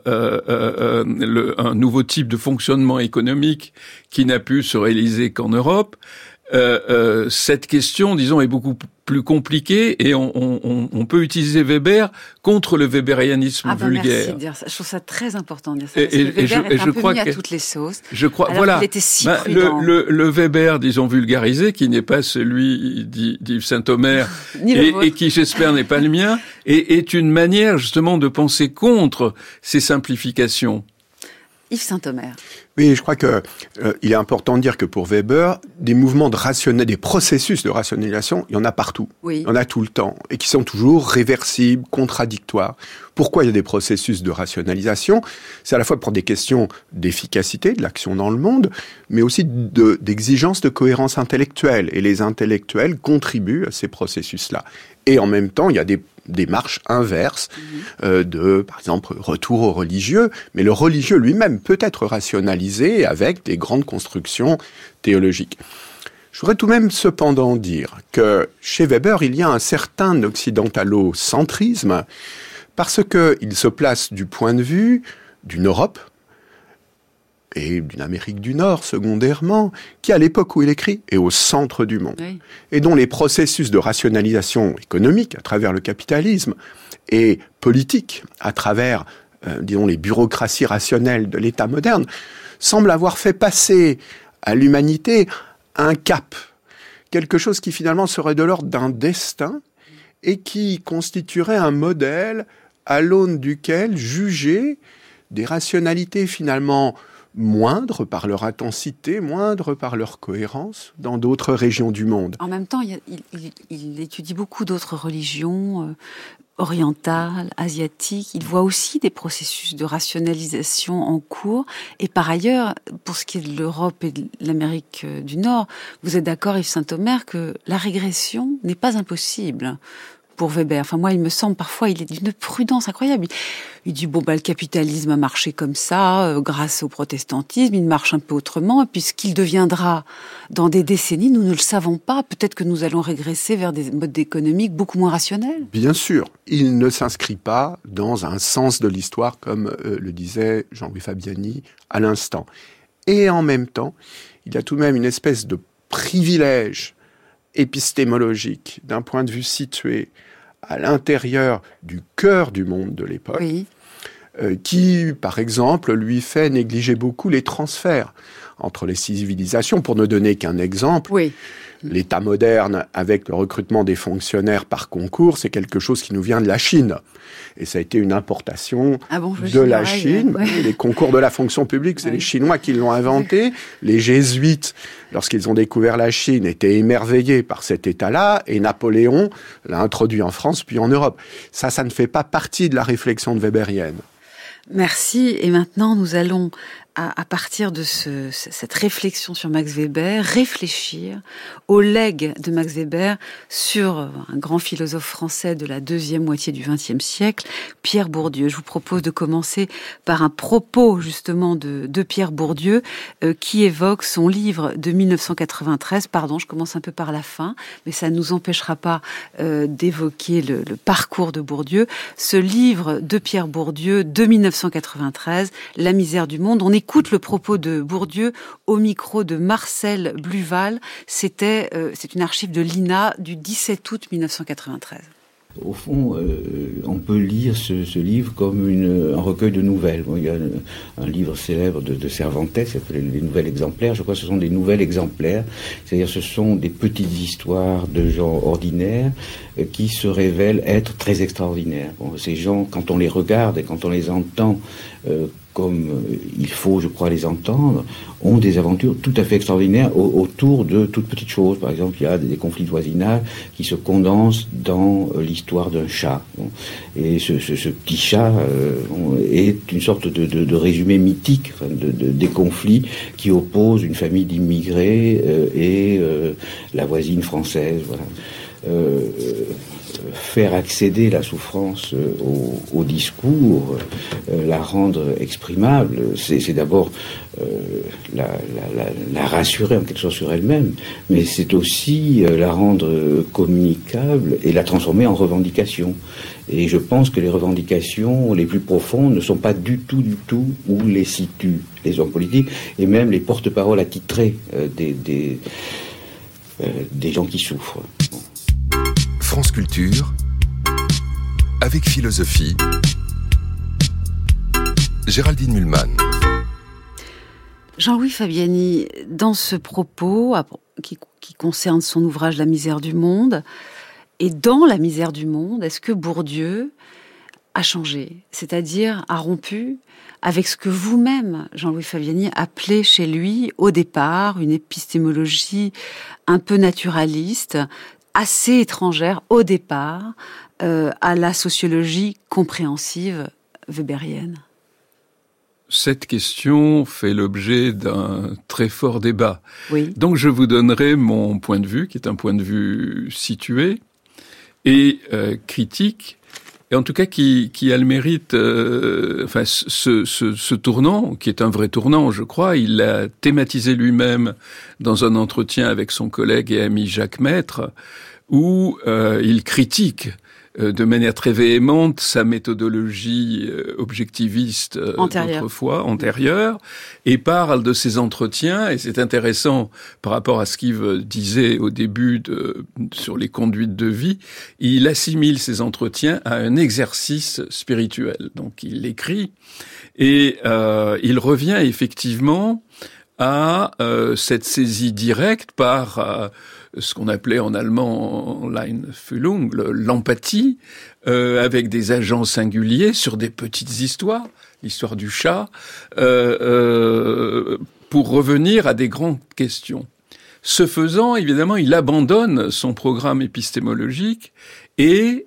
Speaker 8: nouveau type de fonctionnement économique qui n'a pu se réaliser qu'en Europe, cette question, disons, est beaucoup plus compliquée et on peut utiliser Weber contre le weberianisme vulgaire.
Speaker 2: Merci de dire ça. Je trouve ça très important de dire ça. Parce que Weber est un peu mis à toutes les sauces.
Speaker 8: Je crois, voilà. Il était si prudent. Le Weber, disons, vulgarisé, qui n'est pas celui d'Yves Saint-Omer et qui, j'espère, n'est pas le mien, est une manière, justement, de penser contre ces simplifications.
Speaker 2: Yves Saint-Omer.
Speaker 3: Oui, je crois que il est important de dire que pour Weber, des mouvements des processus de rationalisation, il y en a partout.
Speaker 2: Oui.
Speaker 3: Il y en a tout le temps. Et qui sont toujours réversibles, contradictoires. Pourquoi il y a des processus de rationalisation ? C'est à la fois pour des questions d'efficacité de l'action dans le monde, mais aussi d'exigence de cohérence intellectuelle. Et les intellectuels contribuent à ces processus-là. Et en même temps, il y a des démarches inverses par exemple, retour au religieux. Mais le religieux lui-même peut être rationalisé avec des grandes constructions théologiques. Je voudrais tout de même cependant dire que chez Weber, il y a un certain occidentalocentrisme parce qu'il se place du point de vue d'une Europe et d'une Amérique du Nord, secondairement, qui, à l'époque où il écrit, est au centre du monde. Oui. Et dont les processus de rationalisation économique, à travers le capitalisme, et politique, à travers, disons, les bureaucraties rationnelles de l'État moderne, semblent avoir fait passer à l'humanité un cap, quelque chose qui finalement serait de l'ordre d'un destin, et qui constituerait un modèle à l'aune duquel juger des rationalités finalement moindres par leur intensité, moindres par leur cohérence dans d'autres régions du monde.
Speaker 2: En même temps, il étudie beaucoup d'autres religions orientales, asiatiques. Il voit aussi des processus de rationalisation en cours. Et par ailleurs, pour ce qui est de l'Europe et de l'Amérique du Nord, vous êtes d'accord, Yves Saint-Omer, que la régression n'est pas impossible pour Weber. Enfin, moi, il me semble, parfois, il est d'une prudence incroyable. Il dit, le capitalisme a marché comme ça, grâce au protestantisme, il marche un peu autrement, et puis ce qu'il deviendra dans des décennies, nous ne le savons pas. Peut-être que nous allons régresser vers des modes économiques beaucoup moins rationnels.
Speaker 3: Bien sûr, il ne s'inscrit pas dans un sens de l'histoire, comme le disait Jean-Louis Fabiani à l'instant. Et en même temps, il y a tout de même une espèce de privilège épistémologique, d'un point de vue situé à l'intérieur du cœur du monde de l'époque, oui. Qui, par exemple, lui fait négliger beaucoup les transferts entre les civilisations. Pour ne donner qu'un exemple, oui. L'État moderne, avec le recrutement des fonctionnaires par concours, c'est quelque chose qui nous vient de la Chine. Et ça a été une importation de la Chine. Ouais. Les concours de la fonction publique, c'est les Chinois qui l'ont inventé. Les jésuites, lorsqu'ils ont découvert la Chine, étaient émerveillés par cet État-là. Et Napoléon l'a introduit en France, puis en Europe. Ça ne fait pas partie de la réflexion de weberienne.
Speaker 2: Merci. Et maintenant, nous allons, à partir de cette réflexion sur Max Weber, réfléchir au legs de Max Weber sur un grand philosophe français de la deuxième moitié du XXe siècle, Pierre Bourdieu. Je vous propose de commencer par un propos, justement, de Pierre Bourdieu, qui évoque son livre de 1993. Pardon, je commence un peu par la fin, mais ça ne nous empêchera pas d'évoquer le parcours de Bourdieu. Ce livre de Pierre Bourdieu, de 1993, La misère du monde, on est écoute le propos de Bourdieu au micro de Marcel Bluval. C'est une archive de l'INA du 17 août 1993.
Speaker 11: Au fond, on peut lire ce livre comme un recueil de nouvelles. Bon, il y a un livre célèbre de Cervantes, qui s'appelle Les Nouvelles Exemplaires. Je crois que ce sont des nouvelles exemplaires, c'est-à-dire ce sont des petites histoires de gens ordinaires qui se révèlent être très extraordinaires. Bon, ces gens, quand on les regarde et quand on les entend comme il faut, je crois, les entendre, ont des aventures tout à fait extraordinaires autour de toutes petites choses. Par exemple, il y a des conflits de voisinage qui se condensent dans l'histoire d'un chat. Bon. Et ce petit chat est une sorte de résumé mythique des conflits qui opposent une famille d'immigrés et la voisine française. Voilà. Faire accéder la souffrance au discours, la rendre exprimable, c'est d'abord la rassurer en quelque sorte sur elle-même, mais c'est aussi la rendre communicable et la transformer en revendication. Et je pense que les revendications les plus profondes ne sont pas du tout où les situent les hommes politiques et même les porte-paroles attitrés des gens qui souffrent.
Speaker 1: France Culture, avec philosophie, Géraldine Mühlmann.
Speaker 2: Jean-Louis Fabiani, dans ce propos qui concerne son ouvrage La misère du monde, et dans La misère du monde, est-ce que Bourdieu a changé, c'est-à-dire a rompu avec ce que vous-même, Jean-Louis Fabiani, appelez chez lui, au départ, une épistémologie un peu naturaliste, assez étrangère au départ à la sociologie compréhensive weberienne?
Speaker 8: Cette question fait l'objet d'un très fort débat.
Speaker 2: Oui.
Speaker 8: Donc je vous donnerai mon point de vue, qui est un point de vue situé et critique, et en tout cas qui a le mérite, ce tournant, qui est un vrai tournant, je crois, il l'a thématisé lui-même dans un entretien avec son collègue et ami Jacques Maître, où il critique de manière très véhémente sa méthodologie objectiviste d'autrefois, antérieure, et parle de ses entretiens, et c'est intéressant par rapport à ce qu'Yves disait au début sur les conduites de vie, il assimile ses entretiens à un exercice spirituel. Donc il l'écrit, et il revient effectivement à cette saisie directe par ce qu'on appelait en allemand Leinfühlung, l'empathie, avec des agents singuliers sur des petites histoires, l'histoire du chat, pour revenir à des grandes questions. Ce faisant, évidemment, il abandonne son programme épistémologique et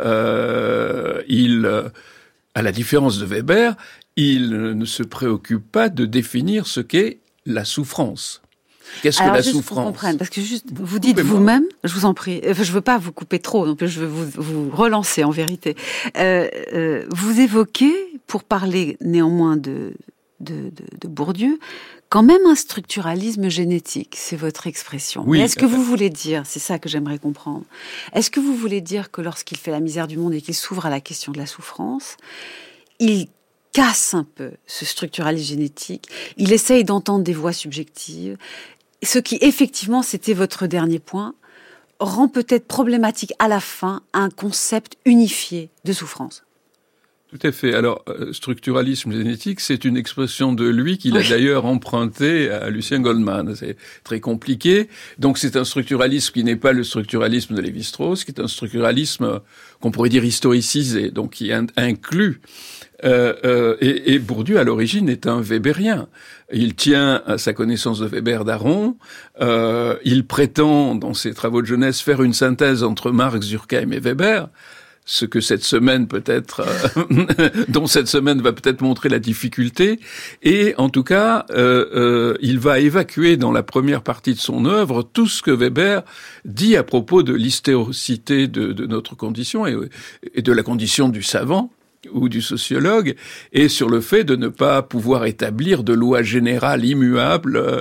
Speaker 8: il, à la différence de Weber, il ne se préoccupe pas de définir ce qu'est la souffrance. Qu'est-ce que la souffrance ?
Speaker 2: Parce que juste, vous dites vous-même, je vous en prie, je veux pas vous couper trop, donc je veux vous relancer en vérité. Vous évoquez, pour parler néanmoins de Bourdieu, quand même un structuralisme génétique, c'est votre expression. Oui. Est-ce que vous voulez dire, c'est ça que j'aimerais comprendre, est-ce que vous voulez dire que lorsqu'il fait La misère du monde et qu'il s'ouvre à la question de la souffrance, il casse un peu ce structuralisme génétique, il essaye d'entendre des voix subjectives, ce qui, effectivement, c'était votre dernier point, rend peut-être problématique à la fin un concept unifié de souffrance.
Speaker 8: Tout à fait. Alors, structuralisme génétique, c'est une expression de lui qu'il a d'ailleurs empruntée à Lucien Goldman. C'est très compliqué. Donc, c'est un structuralisme qui n'est pas le structuralisme de Lévi-Strauss, qui est un structuralisme qu'on pourrait dire historicisé, donc qui inclut et Bourdieu, à l'origine, est un Weberien. Il tient à sa connaissance de Weber d'Aron. Il prétend, dans ses travaux de jeunesse, faire une synthèse entre Marx, Durkheim et Weber. Ce que cette semaine peut-être, dont cette semaine va peut-être montrer la difficulté. Et en tout cas, il va évacuer dans la première partie de son œuvre tout ce que Weber dit à propos de l'histéricité de notre condition et de la condition du savant ou du sociologue, et sur le fait de ne pas pouvoir établir de loi générale immuable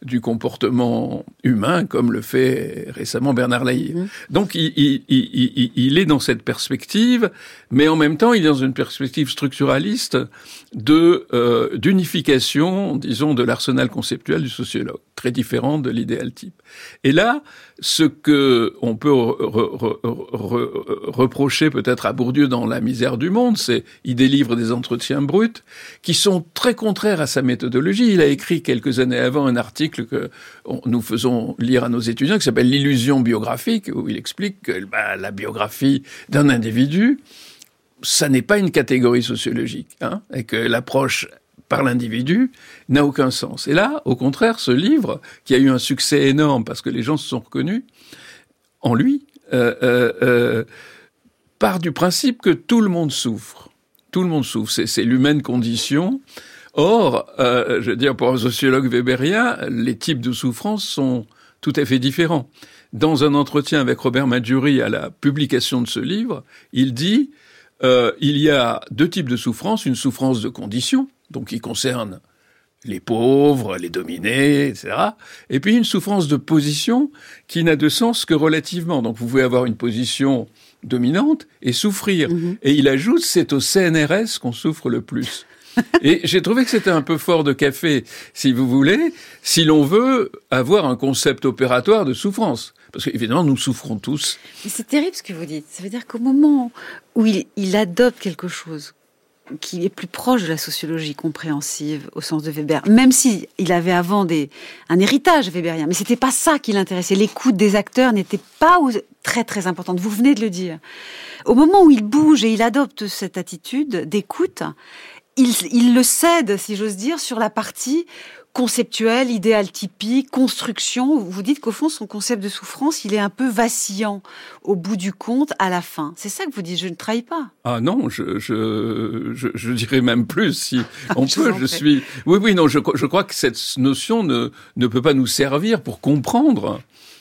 Speaker 8: du comportement humain, comme le fait récemment Bernard Lahire. Donc il est dans cette perspective, mais en même temps il est dans une perspective structuraliste d'unification, disons, de l'arsenal conceptuel du sociologue, très différente de l'idéal type. Et là, ce que on peut reprocher peut-être à Bourdieu dans La misère du monde, c'est il délivre des entretiens bruts qui sont très contraires à sa méthodologie. Il a écrit quelques années avant un article que nous faisons lire à nos étudiants qui s'appelle L'illusion biographique, où il explique que la biographie d'un individu, ça n'est pas une catégorie sociologique, et que l'approche par l'individu n'a aucun sens. Et là, au contraire, ce livre, qui a eu un succès énorme parce que les gens se sont reconnus en lui, part du principe que tout le monde souffre. Tout le monde souffre. C'est l'humaine condition. Or, je veux dire, pour un sociologue weberien, les types de souffrance sont tout à fait différents. Dans un entretien avec Robert Maggiuri à la publication de ce livre, il dit il y a deux types de souffrance, une souffrance de condition, donc qui concerne les pauvres, les dominés, etc. Et puis une souffrance de position qui n'a de sens que relativement. Donc vous pouvez avoir une position dominante et souffrir. Et il ajoute, c'est au CNRS qu'on souffre le plus. Et j'ai trouvé que c'était un peu fort de café, si vous voulez, si l'on veut avoir un concept opératoire de souffrance. Parce qu'évidemment, nous souffrons tous.
Speaker 2: Mais c'est terrible ce que vous dites. Ça veut dire qu'au moment où il adopte quelque chose qui est plus proche de la sociologie compréhensive au sens de Weber, même si il avait avant un héritage weberien, mais c'était pas ça qui l'intéressait. L'écoute des acteurs n'était pas très très importante. Vous venez de le dire. Au moment où il bouge et il adopte cette attitude d'écoute, il le cède, si j'ose dire, sur la partie conceptuelle, idéal typique, construction. Vous dites qu'au fond, son concept de souffrance, il est un peu vacillant au bout du compte, à la fin. C'est ça que vous dites, je ne trahis pas.
Speaker 8: Ah non, je dirais même plus, si on peut, Oui, non, je crois que cette notion ne peut pas nous servir pour comprendre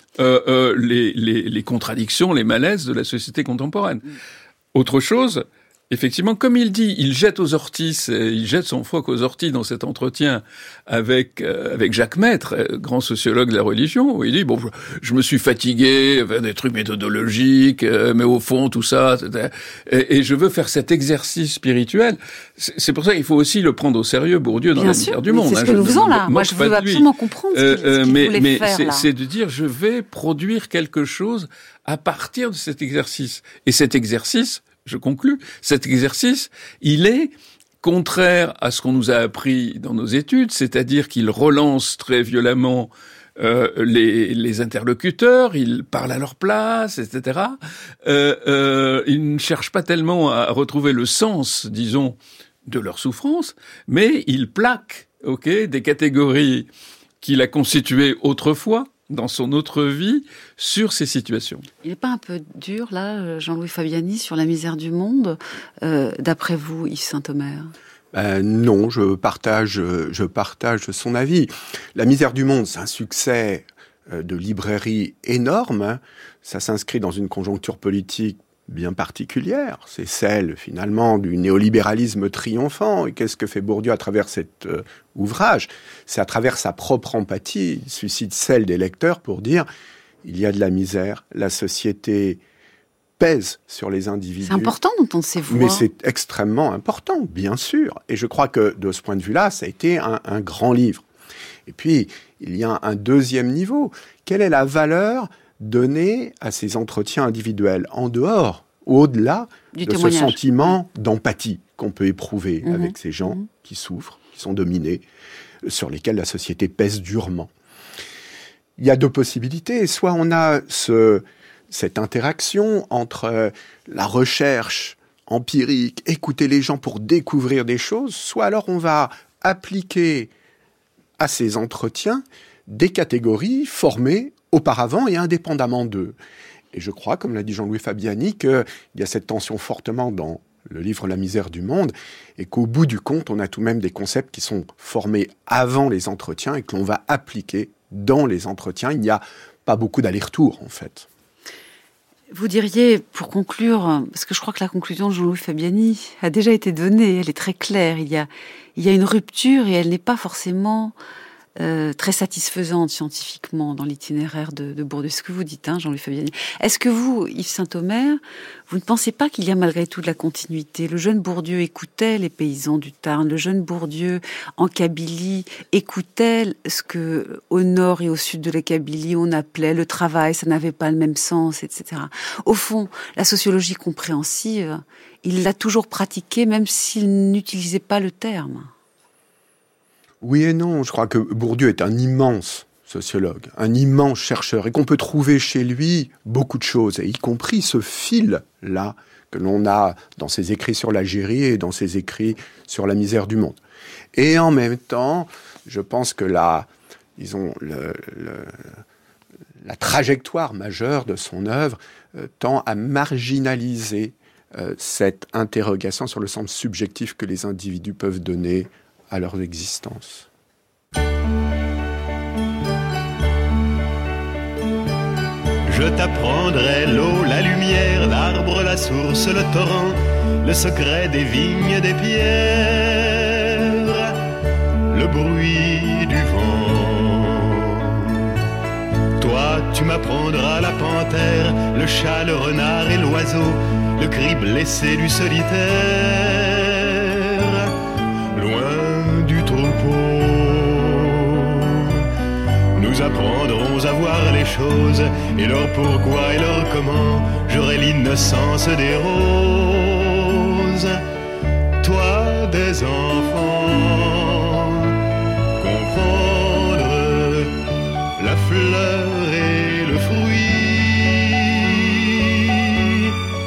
Speaker 8: les contradictions, les malaises de la société contemporaine. Autre chose, effectivement, comme il dit, il jette son phoque aux orties dans cet entretien avec Jacques Maître, grand sociologue de la religion, où il dit, bon, je me suis fatigué, des trucs méthodologiques, mais au fond, tout ça, et je veux faire cet exercice spirituel. C'est pour ça qu'il faut aussi le prendre au sérieux, Bourdieu, dans La misère du monde.
Speaker 2: C'est ce que nous faisons là. Moi, je veux absolument comprendre ce qu'il voulait faire là.
Speaker 8: C'est de dire, je vais produire quelque chose à partir de cet exercice. Et cet exercice, je conclus, cet exercice, il est contraire à ce qu'on nous a appris dans nos études, c'est-à-dire qu'il relance très violemment les interlocuteurs, il parle à leur place, etc. Il ne cherche pas tellement à retrouver le sens, disons, de leur souffrance, mais il plaque, des catégories qu'il a constituées autrefois, dans son autre vie, sur ces situations.
Speaker 2: Il n'est pas un peu dur, là, Jean-Louis Fabiani, sur La misère du monde, d'après vous, Yves Saint-Omer ?
Speaker 3: Non, je partage son avis. La misère du monde, c'est un succès de librairie énorme. Ça s'inscrit dans une conjoncture politique bien particulière. C'est celle, finalement, du néolibéralisme triomphant. Et qu'est-ce que fait Bourdieu à travers cet ouvrage ? C'est à travers sa propre empathie, il suscite celle des lecteurs pour dire il y a de la misère, la société pèse sur les individus.
Speaker 2: C'est important d'entendre ces voix.
Speaker 3: Mais c'est extrêmement important, bien sûr. Et je crois que, de ce point de vue-là, ça a été un grand livre. Et puis, il y a un deuxième niveau. Quelle est la valeur donnée à ces entretiens individuels, en dehors, au-delà de ce sentiment d'empathie qu'on peut éprouver avec ces gens qui souffrent, qui sont dominés, sur lesquels la société pèse durement. Il y a deux possibilités. Soit on a cette interaction entre la recherche empirique, écouter les gens pour découvrir des choses, soit alors on va appliquer à ces entretiens des catégories formées auparavant et indépendamment d'eux. Et je crois, comme l'a dit Jean-Louis Fabiani, qu'il y a cette tension fortement dans le livre La misère du monde, et qu'au bout du compte, on a tout de même des concepts qui sont formés avant les entretiens et que l'on va appliquer dans les entretiens. Il n'y a pas beaucoup d'aller-retour, en fait.
Speaker 2: Vous diriez, pour conclure, parce que je crois que la conclusion de Jean-Louis Fabiani a déjà été donnée, elle est très claire, il y a une rupture et elle n'est pas forcément très satisfaisante scientifiquement dans l'itinéraire de Bourdieu. C'est ce que vous dites, Jean-Louis Fabiani. Est-ce que vous, Yves Saint-Omer, vous ne pensez pas qu'il y a malgré tout de la continuité? Le jeune Bourdieu écoutait les paysans du Tarn. Le jeune Bourdieu, en Kabylie, écoutait ce que, au nord et au sud de la Kabylie, on appelait le travail. Ça n'avait pas le même sens, etc. Au fond, la sociologie compréhensive, il l'a toujours pratiquée, même s'il n'utilisait pas le terme.
Speaker 3: Oui et non. Je crois que Bourdieu est un immense sociologue, un immense chercheur, et qu'on peut trouver chez lui beaucoup de choses, y compris ce fil-là que l'on a dans ses écrits sur l'Algérie et dans ses écrits sur la misère du monde. Et en même temps, je pense que la trajectoire majeure de son œuvre tend à marginaliser cette interrogation sur le sens subjectif que les individus peuvent donner à leur existence.
Speaker 12: Je t'apprendrai l'eau, la lumière, l'arbre, la source, le torrent, le secret des vignes, des pierres, le bruit du vent. Toi, tu m'apprendras la panthère, le chat, le renard et l'oiseau, le cri blessé du solitaire, loin du troupeau. Nous apprendrons à voir les choses et leur pourquoi et leur comment. J'aurai l'innocence des roses, toi des enfants. Comprendre la fleur et le fruit,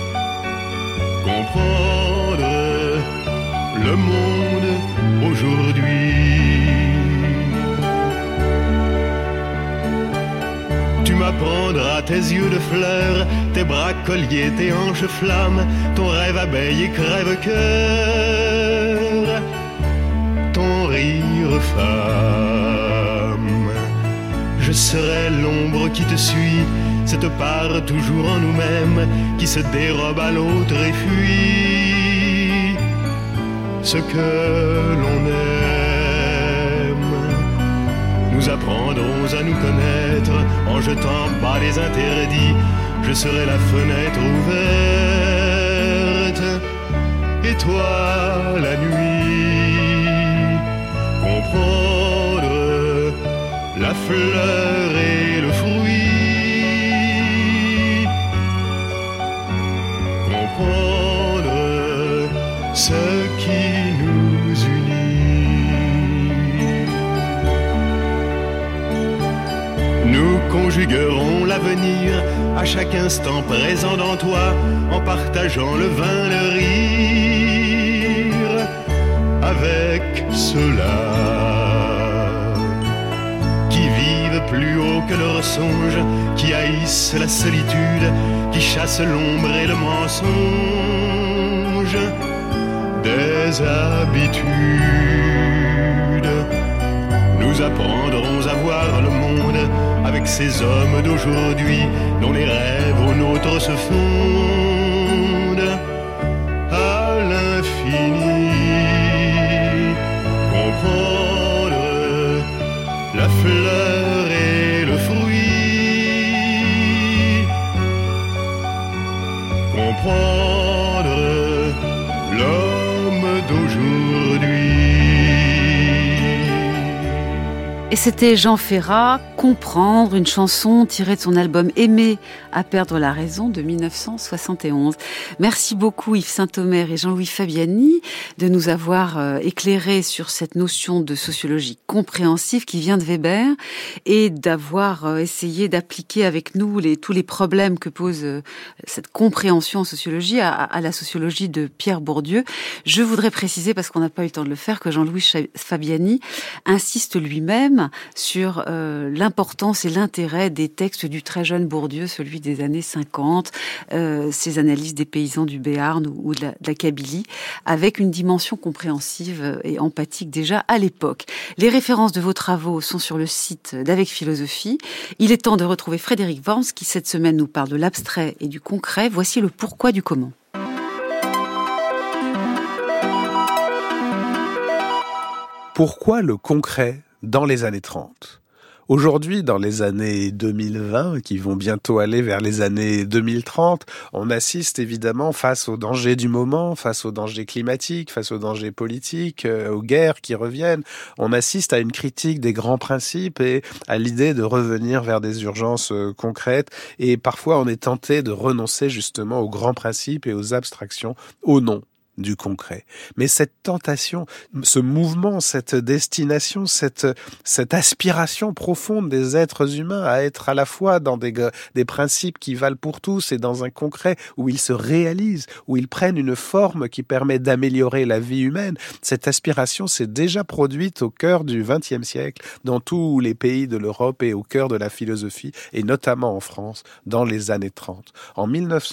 Speaker 12: comprendre le monde aujourd'hui. Tu m'apprendras tes yeux de fleurs, tes bras colliers, tes hanches flammes, ton rêve abeille et crève-cœur, ton rire femme. Je serai l'ombre qui te suit, cette part toujours en nous-mêmes, qui se dérobe à l'autre et fuit ce que l'on aime. Nous apprendrons à nous connaître en jetant bas les interdits. Je serai la fenêtre ouverte et toi la nuit. Comprendre la fleur et le fruit, comprendre ce qui nous unit. Nous conjuguerons l'avenir à chaque instant présent dans toi, en partageant le vin, le rire avec ceux-là qui vivent plus haut que leurs songes, qui haïssent la solitude, qui chassent l'ombre et le mensonge des habitudes. Nous apprendrons à voir le monde avec ces hommes d'aujourd'hui dont les rêves aux nôtres se fondent à l'infini. Comprendre la fleur et le fruit, comprendre l'homme d'aujourd'hui.
Speaker 2: Et c'était Jean Ferrat, Comprendre, une chanson tirée de son album Aimer à perdre la raison de 1971. Merci beaucoup Yves Saint-Omer et Jean-Louis Fabiani de nous avoir éclairés sur cette notion de sociologie compréhensive qui vient de Weber et d'avoir essayé d'appliquer avec nous tous les problèmes que pose cette compréhension en sociologie à la sociologie de Pierre Bourdieu. Je voudrais préciser, parce qu'on n'a pas eu le temps de le faire, que Jean-Louis Fabiani insiste lui-même sur l'importance et l'intérêt des textes du très jeune Bourdieu, celui des années 50, ses analyses des paysans du Béarn ou de la Kabylie, avec une dimension compréhensive et empathique déjà à l'époque. Les références de vos travaux sont sur le site d'Avec Philosophie. Il est temps de retrouver Frédéric Worms qui cette semaine nous parle de l'abstrait et du concret. Voici le pourquoi du comment.
Speaker 13: Pourquoi le concret dans les années 30. Aujourd'hui, dans les années 2020, qui vont bientôt aller vers les années 2030, on assiste évidemment face aux dangers du moment, face aux dangers climatiques, face aux dangers politiques, aux guerres qui reviennent. On assiste à une critique des grands principes et à l'idée de revenir vers des urgences concrètes. Et parfois, on est tenté de renoncer justement aux grands principes et aux abstractions au nom du concret. Mais cette tentation, ce mouvement, cette destination, cette aspiration profonde des êtres humains à être à la fois dans des principes qui valent pour tous et dans un concret où ils se réalisent, où ils prennent une forme qui permet d'améliorer la vie humaine, cette aspiration s'est déjà produite au cœur du XXe siècle, dans tous les pays de l'Europe et au cœur de la philosophie, et notamment en France, dans les années 30. En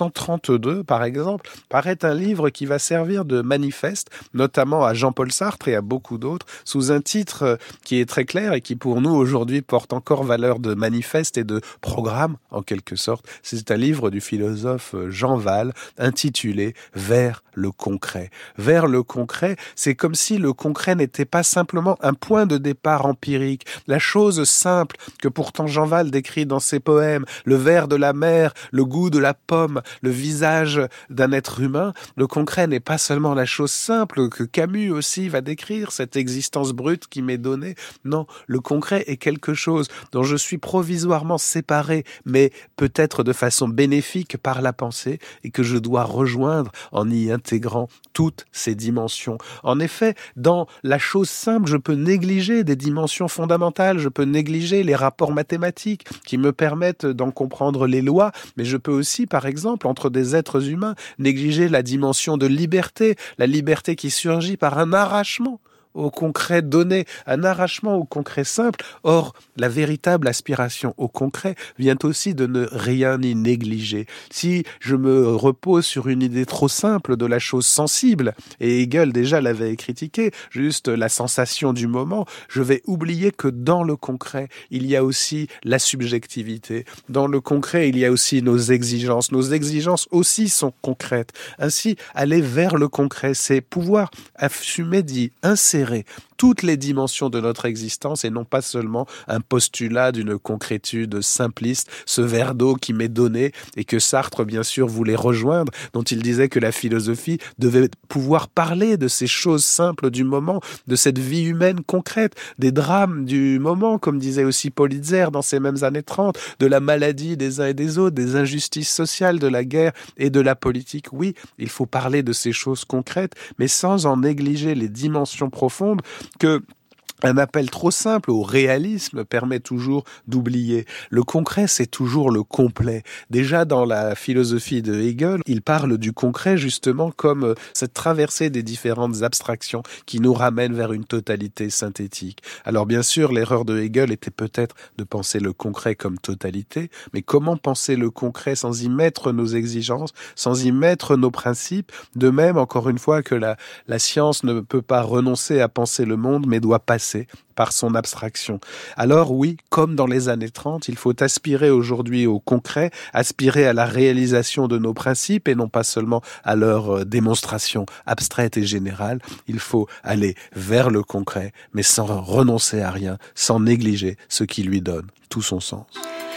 Speaker 13: 1932, par exemple, paraît un livre qui va servir de manifeste, notamment à Jean-Paul Sartre et à beaucoup d'autres, sous un titre qui est très clair et qui pour nous aujourd'hui porte encore valeur de manifeste et de programme en quelque sorte. C'est un livre du philosophe Jean Wahl intitulé « Vers le concret ». Vers le concret, c'est comme si le concret n'était pas simplement un point de départ empirique, la chose simple que pourtant Jean Wahl décrit dans ses poèmes, le vert de la mer, le goût de la pomme, le visage d'un être humain. Le concret n'est pas seulement la chose simple que Camus aussi va décrire, cette existence brute qui m'est donnée. Non, le concret est quelque chose dont je suis provisoirement séparé, mais peut-être de façon bénéfique par la pensée, et que je dois rejoindre en y intégrant toutes ces dimensions. En effet, dans la chose simple, je peux négliger des dimensions fondamentales, je peux négliger les rapports mathématiques qui me permettent d'en comprendre les lois, mais je peux aussi, par exemple, entre des êtres humains, négliger la dimension de liberté, la liberté qui surgit par un arrachement au concret donné, un arrachement au concret simple. Or, la véritable aspiration au concret vient aussi de ne rien y négliger. Si je me repose sur une idée trop simple de la chose sensible, et Hegel déjà l'avait critiqué, juste la sensation du moment, je vais oublier que dans le concret, il y a aussi la subjectivité. Dans le concret, il y a aussi nos exigences. Nos exigences aussi sont concrètes. Ainsi, aller vers le concret, c'est pouvoir assumer d'y insérer toutes les dimensions de notre existence et non pas seulement un postulat d'une concrétude simpliste, ce verre d'eau qui m'est donné et que Sartre, bien sûr, voulait rejoindre, dont il disait que la philosophie devait pouvoir parler de ces choses simples du moment, de cette vie humaine concrète, des drames du moment, comme disait aussi Paul Hitzer dans ces mêmes années 30, de la maladie des uns et des autres, des injustices sociales, de la guerre et de la politique. Oui, il faut parler de ces choses concrètes, mais sans en négliger les dimensions profondes que un appel trop simple au réalisme permet toujours d'oublier. Le concret, c'est toujours le complet. Déjà, dans la philosophie de Hegel, il parle du concret justement comme cette traversée des différentes abstractions qui nous ramène vers une totalité synthétique. Alors bien sûr, l'erreur de Hegel était peut-être de penser le concret comme totalité, mais comment penser le concret sans y mettre nos exigences, sans y mettre nos principes? De même, encore une fois, que la science ne peut pas renoncer à penser le monde, mais doit passer par son abstraction. Alors oui, comme dans les années 30, il faut aspirer aujourd'hui au concret, aspirer à la réalisation de nos principes et non pas seulement à leur démonstration abstraite et générale. Il faut aller vers le concret, mais sans renoncer à rien, sans négliger ce qui lui donne tout son sens.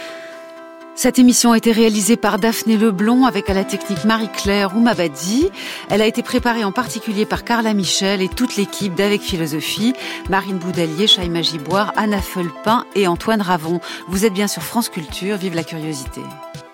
Speaker 2: Cette émission a été réalisée par Daphné Leblond avec à la technique Marie-Claire Oumabadi. Elle a été préparée en particulier par Carla Michel et toute l'équipe d'Avec Philosophie, Marine Boudalier, Chaïma Giboire, Anna Feulpin et Antoine Ravon. Vous êtes bien sur France Culture, vive la curiosité.